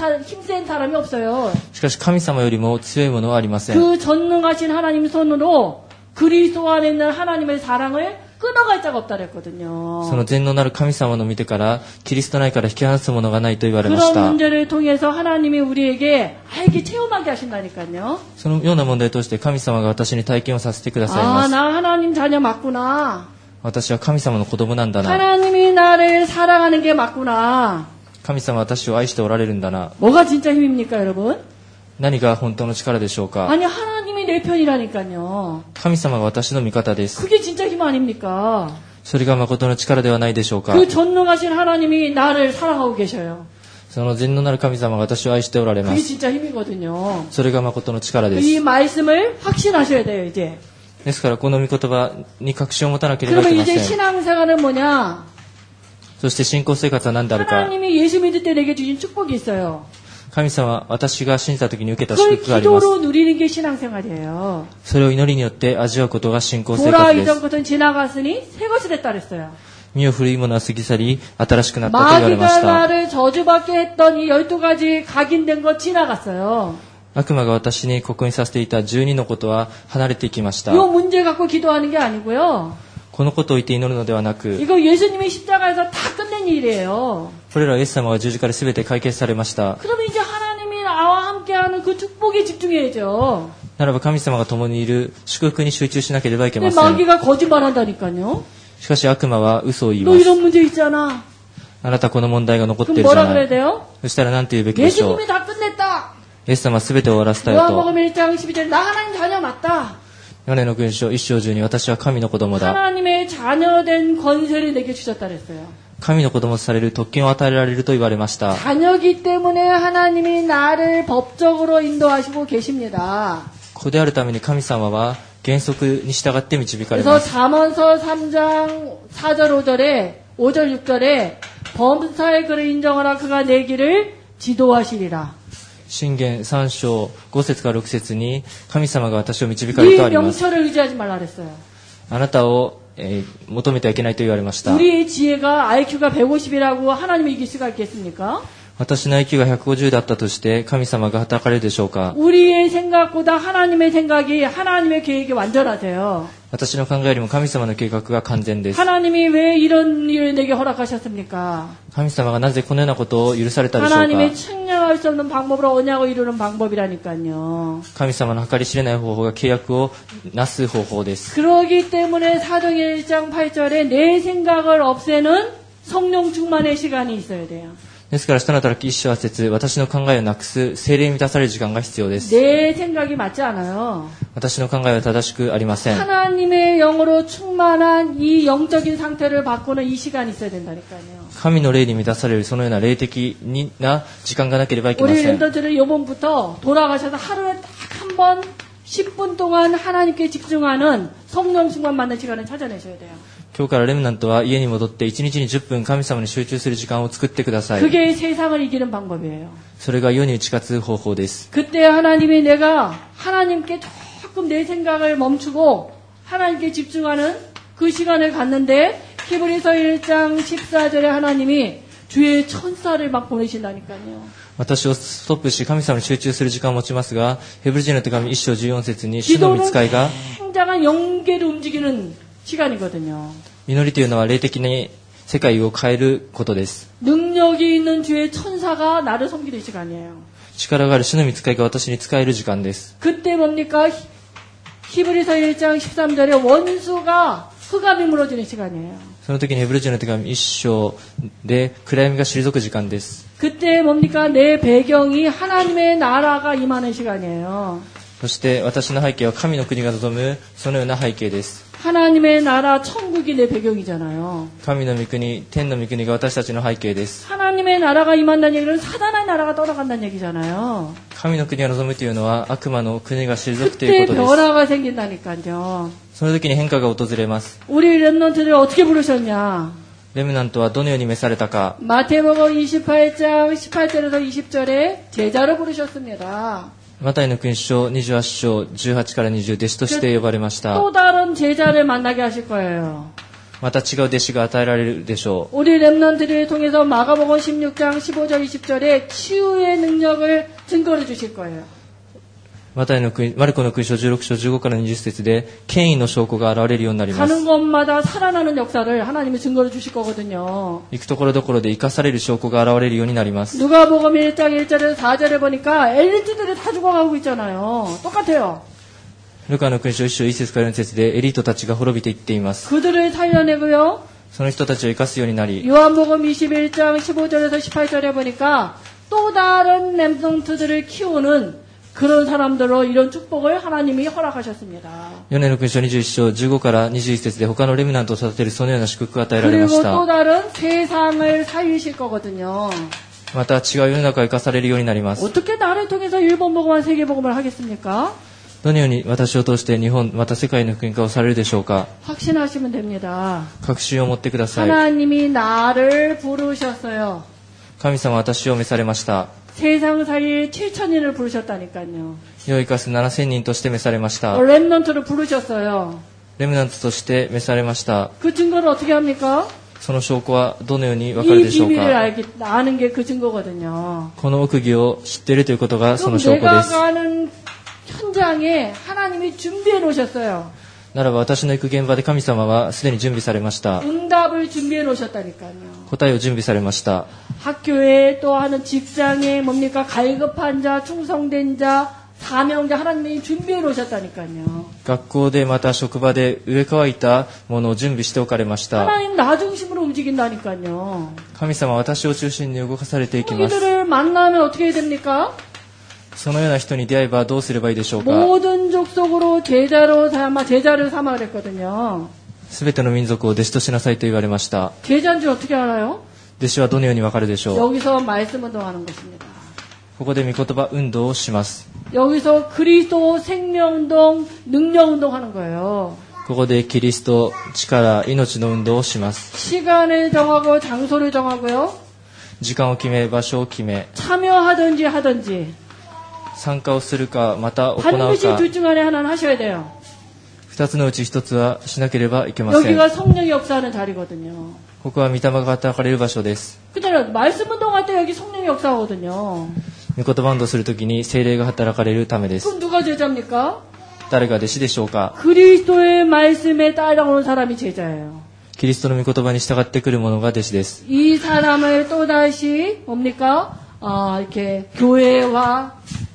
Speaker 2: 힘센 사람이 없어요.
Speaker 3: しかし神様よりも強いものはありません。
Speaker 2: 그 전능하신 하나님 손으로 그리스도 안에 있는 하나님의 사랑을 끊어갈 자가 없다 그랬거든요.
Speaker 3: その全能なる神様の御手からキリスト内から引き離すものがないと言われまし
Speaker 2: 그런
Speaker 3: た。
Speaker 2: 문제를 통해서 하나님이 우리에게 알게 체험하게 하신다니까요.
Speaker 3: そのような問題を通して神様が私に体験をさせてくださいま
Speaker 2: 아,
Speaker 3: す。
Speaker 2: 나 하나님 자녀 맞구나.
Speaker 3: 私は神様の子供なんだな。
Speaker 2: 하나님이 나를 사랑하는 게 맞구나.
Speaker 3: 神様は私を愛しておられるんだな。
Speaker 2: 뭐가 진짜 힘입니까, 여러분?
Speaker 3: 何が本当の力でしょうか。
Speaker 2: 아니, 하나님이 내 편이라니까요.
Speaker 3: 神様が私の味方です。
Speaker 2: 그게 진짜 힘 아닙니까?
Speaker 3: それが誠の力ではないでしょうか。
Speaker 2: 그 전능하신 하나님이 나를 사랑하고 계셔요.
Speaker 3: その全能なる神様が私を愛しておられま
Speaker 2: 그게
Speaker 3: す。
Speaker 2: 진짜 힘이거든요.
Speaker 3: それが誠の力で
Speaker 2: 이
Speaker 3: す。
Speaker 2: 말씀을 확신하셔야 돼요, 이제.
Speaker 3: ですからこの御言葉に確信を持たなければい
Speaker 2: 그러면
Speaker 3: けま
Speaker 2: 이제
Speaker 3: せん。
Speaker 2: 신앙생활은 뭐냐?
Speaker 3: そして信仰生活は何であるか。
Speaker 2: 하나님이 예수 믿을 때 내게 주신 축복이 있어요.
Speaker 3: 神様は私が信じた時に受けた
Speaker 2: 그걸
Speaker 3: 祝福があります。
Speaker 2: 기도로 누리는 게 신앙생활이에요.
Speaker 3: それを祈りによって味わうことが信仰生
Speaker 2: 보라
Speaker 3: 活で
Speaker 2: 이전
Speaker 3: す。
Speaker 2: 것은 지나갔으니 새 것이 됐다 그랬어요.
Speaker 3: 身を古いものは過ぎ去り新しくなったと言われまし
Speaker 2: 마귀가
Speaker 3: た。
Speaker 2: 나를 저주받게 했던 이 12가지 각인된 거 지나갔어요.
Speaker 3: 悪魔が私に刻印させていた12のことは離れていきました。
Speaker 2: 이 문제 갖고 기도하는 게 아니고요.
Speaker 3: このことを言って祈るのではなく、
Speaker 2: 이거 예수님이 십자가에서 다 끝낸 일이에요.
Speaker 3: これらはイエス様が十字架で全て解決されました。
Speaker 2: 그러면 이제 하나님이 나와 함께하는 그 축복에 집중해야죠.
Speaker 3: ならば神様が共にいる祝福に集中しなければいけま
Speaker 2: 근데
Speaker 3: せん。
Speaker 2: 마귀가 거짓말한다니까요.
Speaker 3: しかし悪魔は嘘を言い
Speaker 2: 너
Speaker 3: ます。
Speaker 2: 이런 문제 있잖아.
Speaker 3: あなたこの問題が残ってい
Speaker 2: 그럼
Speaker 3: るじゃ
Speaker 2: 뭐라
Speaker 3: な
Speaker 2: 그래야
Speaker 3: い。
Speaker 2: 돼요?
Speaker 3: そしたら何て言うべきでしょう。
Speaker 2: 예수님이 다 끝냈다.
Speaker 3: イエス様は全てを終わらせたよと。
Speaker 2: 요한복음 1장 12절 나 하나님 자녀 맞다.
Speaker 3: ヨハネの群書1章中に私は神の子供だ。
Speaker 2: 하나님의 자녀된 권세를 내게 주셨다 그랬어요.
Speaker 3: 神の子供とされる特権を与えられると言われました。
Speaker 2: 자녀기 때문에 하나님이 나를 법적으로 인도하시고 계십니다.
Speaker 3: 子であるために神様は原則に従って導かれ
Speaker 2: 그래서
Speaker 3: ます。
Speaker 2: 잠언서 3장 4절 5절에 5절 6절에 범사의 그를 인정하라 그가 내 길을 지도하시리라.
Speaker 3: 箴言3章5節から6節に神様が私を導かれる
Speaker 2: 네
Speaker 3: とあります。
Speaker 2: 명철을 의지하지 말라 그랬어요.
Speaker 3: あなたを、求めてはいけないと言われました。
Speaker 2: 우리의 지혜가 IQ가 150이라고 하나님을 이길 수가 있겠습니까?
Speaker 3: 私の IQ が150だったとして神様が働かれるでしょうか。
Speaker 2: 우리의 생각보다 하나님의 생각이 하나님의 계획이 완전하세요.
Speaker 3: 私の考えよりも神様の計画が完全です。
Speaker 2: 하나님이 왜 이런 일을 내게 허락하셨습니까?
Speaker 3: 神様がなぜこのようなことを許されたでしょう
Speaker 2: 하나님의
Speaker 3: か。
Speaker 2: 측량할 수 없는 방법으로 언약을 이루는 방법이라니까요.
Speaker 3: 神様の計り知れない方法が契約をなす方法です。
Speaker 2: 그러기 때문에 사도행 1장 8절에 내 생각을 없애는 성령 충만의 시간이 있어야 돼요.
Speaker 3: ですから、人の働き一章八節、私の考えをなくす、精霊に満たされる時間が必要です。
Speaker 2: 내 생각이 맞지 않아요.
Speaker 3: 私の考えは正しくありません。
Speaker 2: 하나님의 영으로 충만한 이 영적인 상태를 바꾸는 이 시간이 있어야 된다니까요.
Speaker 3: 神の霊に満たされるそのような霊的な時間がなければいけま
Speaker 2: 우리
Speaker 3: せん。
Speaker 2: 랜더들은 요번부터 돌아가셔서 하루에 딱 한 번 10분 동안 하나님께 집중하는 성령 충만 받는 시간을 찾아내셔야 돼요.
Speaker 3: 今日からレムナントは家に戻って1日に10分神様に集中する時間を作ってください。
Speaker 2: 그게 세상을 이기는 방법이에요.
Speaker 3: それが世に打ち勝つ方法です。
Speaker 2: 그때 하나님이 내가 하나님께 조금 내 생각을 멈추고 하나님께 집중하는 그 시간을 갖는데 히브리서 1장 14절에 하나님이 주의 천사를 막 보내신다니까요.
Speaker 3: 私をストップし神様に集中する時間を持ちますが、ヘブル人の手紙1章14節に主の御使いが
Speaker 2: 굉장한 영계를 움직이는 시간이거든요.
Speaker 3: 祈りというのは霊的に世界を変えることです。
Speaker 2: 능력이 있는 주의 천사가 나를 섬기는 시간이에요.
Speaker 3: 力がある主の御使いが私に使える時間です。
Speaker 2: 그때 뭡니까? 히브리서 1장 13절에 원수가 흑암이 무너지는 시간이에요.
Speaker 3: その時にヘブル人の手紙1章で暗闇が退く時間です。
Speaker 2: 그때 뭡니까? 내 배경이 하나님의 나라가 임하는 시간이에요.
Speaker 3: そして私の背景は神の国が望むそのような背景です。
Speaker 2: 하나님의 나라 천국이 내 배경이잖아요.
Speaker 3: 神の御国、天の御国が私たちの背景です。
Speaker 2: 하나님의 나라가 임한다는 얘기는 사단의 나라가 떠나간다는 얘기잖아요.
Speaker 3: 神の国が望むというのは悪魔の国が退くとい
Speaker 2: 그때
Speaker 3: うことです。
Speaker 2: 변화가 생긴다니까요.
Speaker 3: その時に変化が訪れます。
Speaker 2: 우리 랩런트를 어떻게 부르셨냐?
Speaker 3: レムナントはどのように召されたか。
Speaker 2: 마태복음 28장 18절에서 20절에 제자로 부르셨습니다.
Speaker 3: マタイの福音書28章18から20、弟子として呼ばれました。
Speaker 2: 또 다른 제자를 만나게 하실 거예요.
Speaker 3: また違う弟子が与えられるでしょう。
Speaker 2: 우리 렘넌트들을 통해서 마가복음 16장 15절 20절에 치유의 능력을 증거해 주실 거예요.
Speaker 3: マルコの福音書16章15から20節で権威の証拠が現れるようになります。
Speaker 2: 가는 곳마다 살아나는 역사를 하나님이 증거해 주실 거거든요.
Speaker 3: 行くところどころで生かされる証拠が現れるようになります。
Speaker 2: 누가복음 1장 1절에서 4절에 보니까 엘리트들이 다 죽어가고 있잖아요. 똑같아요.
Speaker 3: ルカの福音書1章1節から4節でエリートたちが滅びていっています。
Speaker 2: 그들을 살려내고요.
Speaker 3: その人たちを生かすようになり、
Speaker 2: 요한복음 21장 15절에서 18절에 보니까 또 다른 렘넌트들을 키우는 그런 사람들로 이런 축복을 하나님이 허락하셨습니다.
Speaker 3: ヨハネの福音書21章15から21節で他のレムナントを育てるそのような祝福が与えられまし
Speaker 2: 그리고
Speaker 3: た。
Speaker 2: 또 다른 세상을 살리실 거거든요.
Speaker 3: また違う世の中を生かされるようになります。
Speaker 2: 어떻게 나를 통해서 일본 복음과 세계 복음을 하겠습니까?
Speaker 3: どのように私を通して日本また世界の福音化をされるでしょうか。
Speaker 2: 확신하시면 됩니다.
Speaker 3: 確信を持ってください。
Speaker 2: 하나님이 나를 부르셨어요.
Speaker 3: 神様は私を召されました。
Speaker 2: 세상 살릴 7,000인을 부르셨다니까요.
Speaker 3: 世を生かす7000人として召されました。
Speaker 2: 렘넌트를 부르셨어요.
Speaker 3: レムナントとして召されました。
Speaker 2: 그 증거를 어떻게 합니까?
Speaker 3: その証拠はどのようにわかる
Speaker 2: 이
Speaker 3: でしょう
Speaker 2: 비밀을
Speaker 3: か。
Speaker 2: 아는 게 그 증거거든요.
Speaker 3: この奥義を知っているということがそ
Speaker 2: 그럼
Speaker 3: の証拠で
Speaker 2: 내가
Speaker 3: す。
Speaker 2: 가는 현장에 하나님이 준비해 놓으셨어요.
Speaker 3: ならば私の行く現場で神様はすでに準備されました。
Speaker 2: 응답을 준비해 놓으셨다니까요.
Speaker 3: 答えを準備されました。
Speaker 2: 학교에 또 하는 직장에 뭡니까? 갈급한 자, 충성된 자, 사명자 하나님이 준비해 놓으셨다니까요.
Speaker 3: 学校でまた職場で植え替いたものを準備しておかれました。
Speaker 2: 하나님 나 중심으로 움직인다니까요.
Speaker 3: 神様は私を中心に動かされていきます。
Speaker 2: 이들을 만나면 어떻게 해야 됩니까?
Speaker 3: そのような人に出会えばどうすればいいでしょうか。
Speaker 2: 모든 족속으로 제자를 삼아 그랬거든요.
Speaker 3: すべての民族を弟子としなさいと言われました。
Speaker 2: 제자인지 어떻게 알아요?
Speaker 3: 弟子はどのようにわかるでしょう。
Speaker 2: 여기서 말씀 운동하는 것입니다.
Speaker 3: ここで御言葉運動をします。
Speaker 2: 여기서 그리스도 생명운동, 능력운동 하는 거예요.
Speaker 3: ここでキリスト、力、命の運動をします。
Speaker 2: 시간을 정하고 장소를 정하고요.
Speaker 3: 時間を決め、場所を決め、
Speaker 2: 참여하든지 하든지
Speaker 3: 参加をするか、また行う
Speaker 2: 반드시
Speaker 3: か、
Speaker 2: 둘 중 안에 하나는 하셔야 돼요.
Speaker 3: 二つのうち一つはしなければいけません。
Speaker 2: 여기가 성령이 역사하는 자리거든요.
Speaker 3: ここは御霊が働かれる場所です。
Speaker 2: 그잖아요. 말씀 운동할 때 여기 성령이 역사하거든요.
Speaker 3: 御言葉運動するときに聖霊が働かれるためです。
Speaker 2: 그럼 누가 제자입니까?
Speaker 3: 誰が弟子でしょうか。
Speaker 2: 그리스도의 말씀에 따라오는 사람이 제자예요.
Speaker 3: キリストの御言葉に従ってくる者が弟子です。
Speaker 2: 이 사람을 또다시 뭡니까? 이렇게 교회와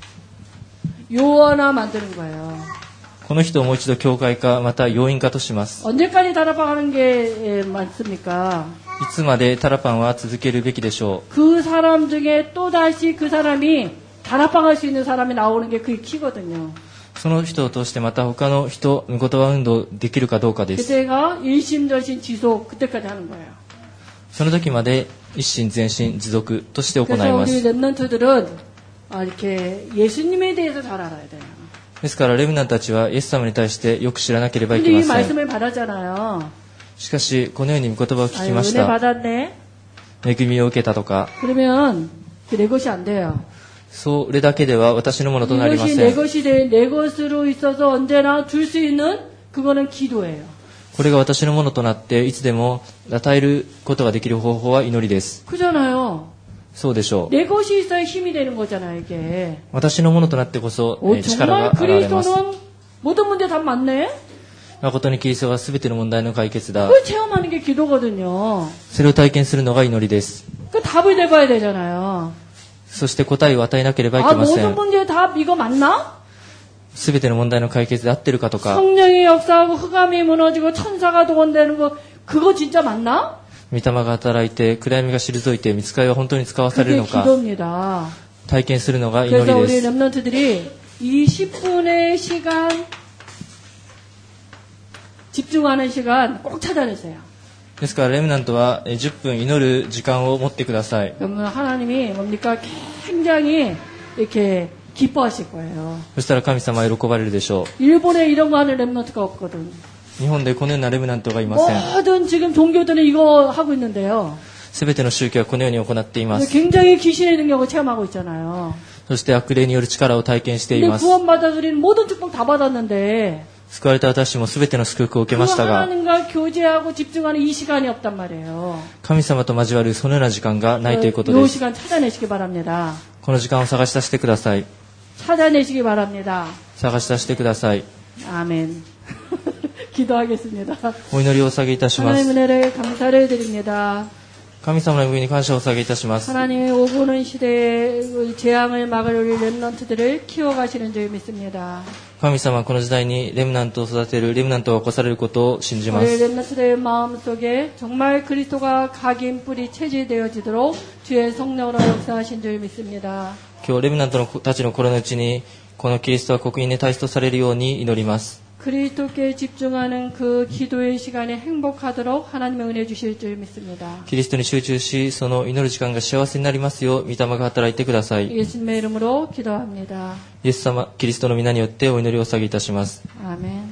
Speaker 2: 요원화 만드는 거예요.
Speaker 3: この人をもう一度教会化、また要員化とします。
Speaker 2: 언제까지 다락방하는 게 많습니까?
Speaker 3: いつまでタラパンは続けるべきでしょう。
Speaker 2: 그 사람 중에 또다시 그 사람이 다락방할 수 있는 사람이 나오는 게 그게 키거든요.
Speaker 3: その人を通してまた他の人、御言葉運動できるかどうかです。
Speaker 2: 그때가 일심전심 지속 그때까지 하는 거예요.
Speaker 3: その時まで一心前進持続として行い
Speaker 2: 그래서
Speaker 3: ま
Speaker 2: 우리
Speaker 3: す。
Speaker 2: 렘넌트들은 이렇게 예수님에 대해서 잘 알아야 돼요.
Speaker 3: ですからレムナンたちはイエス様に対してよく知らなければい
Speaker 2: 근데
Speaker 3: け
Speaker 2: 이
Speaker 3: ません。
Speaker 2: 말씀을 받았잖아요.
Speaker 3: しかしこのように御言葉を聞き
Speaker 2: 아유,
Speaker 3: まし
Speaker 2: 은혜
Speaker 3: た。
Speaker 2: 받았네.
Speaker 3: 恵みを受けたとか、
Speaker 2: 그러면 내 것이 안 돼요.
Speaker 3: それだけでは私のものとなりま
Speaker 2: 이것이
Speaker 3: せ
Speaker 2: 내
Speaker 3: ん。
Speaker 2: 것이 내 것으로 있어서 언제나 줄 수 있는 그거는 기도예요.
Speaker 3: これが私のものとなっていつでも与えることができる方法は祈りです。
Speaker 2: 그잖아요.
Speaker 3: そうでしょう。
Speaker 2: 내 것이 있어야 힘이 되는 거잖아요, 이게.
Speaker 3: 私のものとなってこそ、 力
Speaker 2: 정말
Speaker 3: が現れます。
Speaker 2: 그리스도는 모든 문제 답 맞네?
Speaker 3: 誠にキリストが全ての問題の解決だ。
Speaker 2: 그걸 체험하는 게 기도거든요.
Speaker 3: それを体験するのが祈りです。
Speaker 2: 그 답을 내봐야 되잖아요.
Speaker 3: そして答えを与えなければい
Speaker 2: 아,
Speaker 3: けませ
Speaker 2: 모든
Speaker 3: ん。
Speaker 2: 문제의 답 이거 맞나?
Speaker 3: 全ての問題の解決で合ってるかとか、
Speaker 2: 성령이 역사하고 흑암이 무너지고 천사가 동원되는 거 그거 진짜 맞나?
Speaker 3: 御霊が働いて暗闇が退いて御使いは本当に使わされ
Speaker 2: 그게
Speaker 3: るのか、
Speaker 2: 기도입니다.
Speaker 3: 体験するのが祈
Speaker 2: 그래서
Speaker 3: り
Speaker 2: 우리
Speaker 3: です。
Speaker 2: 렘넌트들이 이 10분의 시간 집중하는 시간 꼭 찾아내세요.
Speaker 3: ですからレムナントは10分祈る時間を持ってください。
Speaker 2: 그러면 하나님이 뭡니까? 굉장히 이렇게 기뻐하실 거예요.
Speaker 3: そしたら神様は喜ばれるでしょう。
Speaker 2: 일본에 이런 거 하는 렘넌트가 없거든.
Speaker 3: 日本でこのようなレムナントがいません。
Speaker 2: 모든 지금 종교들은 이거 하고 있는데요.
Speaker 3: すべての宗教はこのように行っています。
Speaker 2: 굉장히 귀신의 능력을 체험하고 있잖아요.
Speaker 3: そして悪霊による力を体験してい
Speaker 2: 근데
Speaker 3: ます。
Speaker 2: 구원받아서 우리는 모든 축복 다 받았는데
Speaker 3: 救われた私もすべての祝福を受けました
Speaker 2: 그
Speaker 3: が、
Speaker 2: 하나님과 교제하고 집중하는 이 시간이 없단 말이에요.
Speaker 3: 神様と交わるそのような時間がないということで
Speaker 2: 이
Speaker 3: す。
Speaker 2: 시간 찾아내시기 바랍니다.
Speaker 3: この時間を探し出してください。
Speaker 2: 찾아내시기 바랍니다.
Speaker 3: 探し出してください。
Speaker 2: 아멘. 기도하겠습니다.
Speaker 3: お祈りをお下げいたしま
Speaker 2: 하나님
Speaker 3: す。
Speaker 2: 은혜를 감사를 드립니다.
Speaker 3: 神様の恵みに感謝をお下げいたします。
Speaker 2: 하나님의 오고는 시대에 재앙을 막을 우리 렘넌트들을 키워가시는 줄 믿습니다.
Speaker 3: 神様はこの時代にレムナントを育てる、レムナントを起こされることを信じま
Speaker 2: 우리
Speaker 3: す。
Speaker 2: 렘넌트들의 마음속에 정말 그리스도가 각인 뿌리 체질되어지도록 주의 성령으로 역사하신 줄 믿습니다.
Speaker 3: 今日レムナントのたちの心のうちに、このキリストは刻印で体質とされるように祈ります。
Speaker 2: 그리스도께 집중하는 그 기도의 시간에 행복하도록 하나님의 은혜 주실 줄 믿습니다.
Speaker 3: キリストに集中し、その祈る時間が幸せになりますよう、御霊が働いてください。
Speaker 2: 예수님의 이름으로 기도합니다.
Speaker 3: イエス様、キリストの皆によってお祈りをお下げいたします。
Speaker 2: 아멘.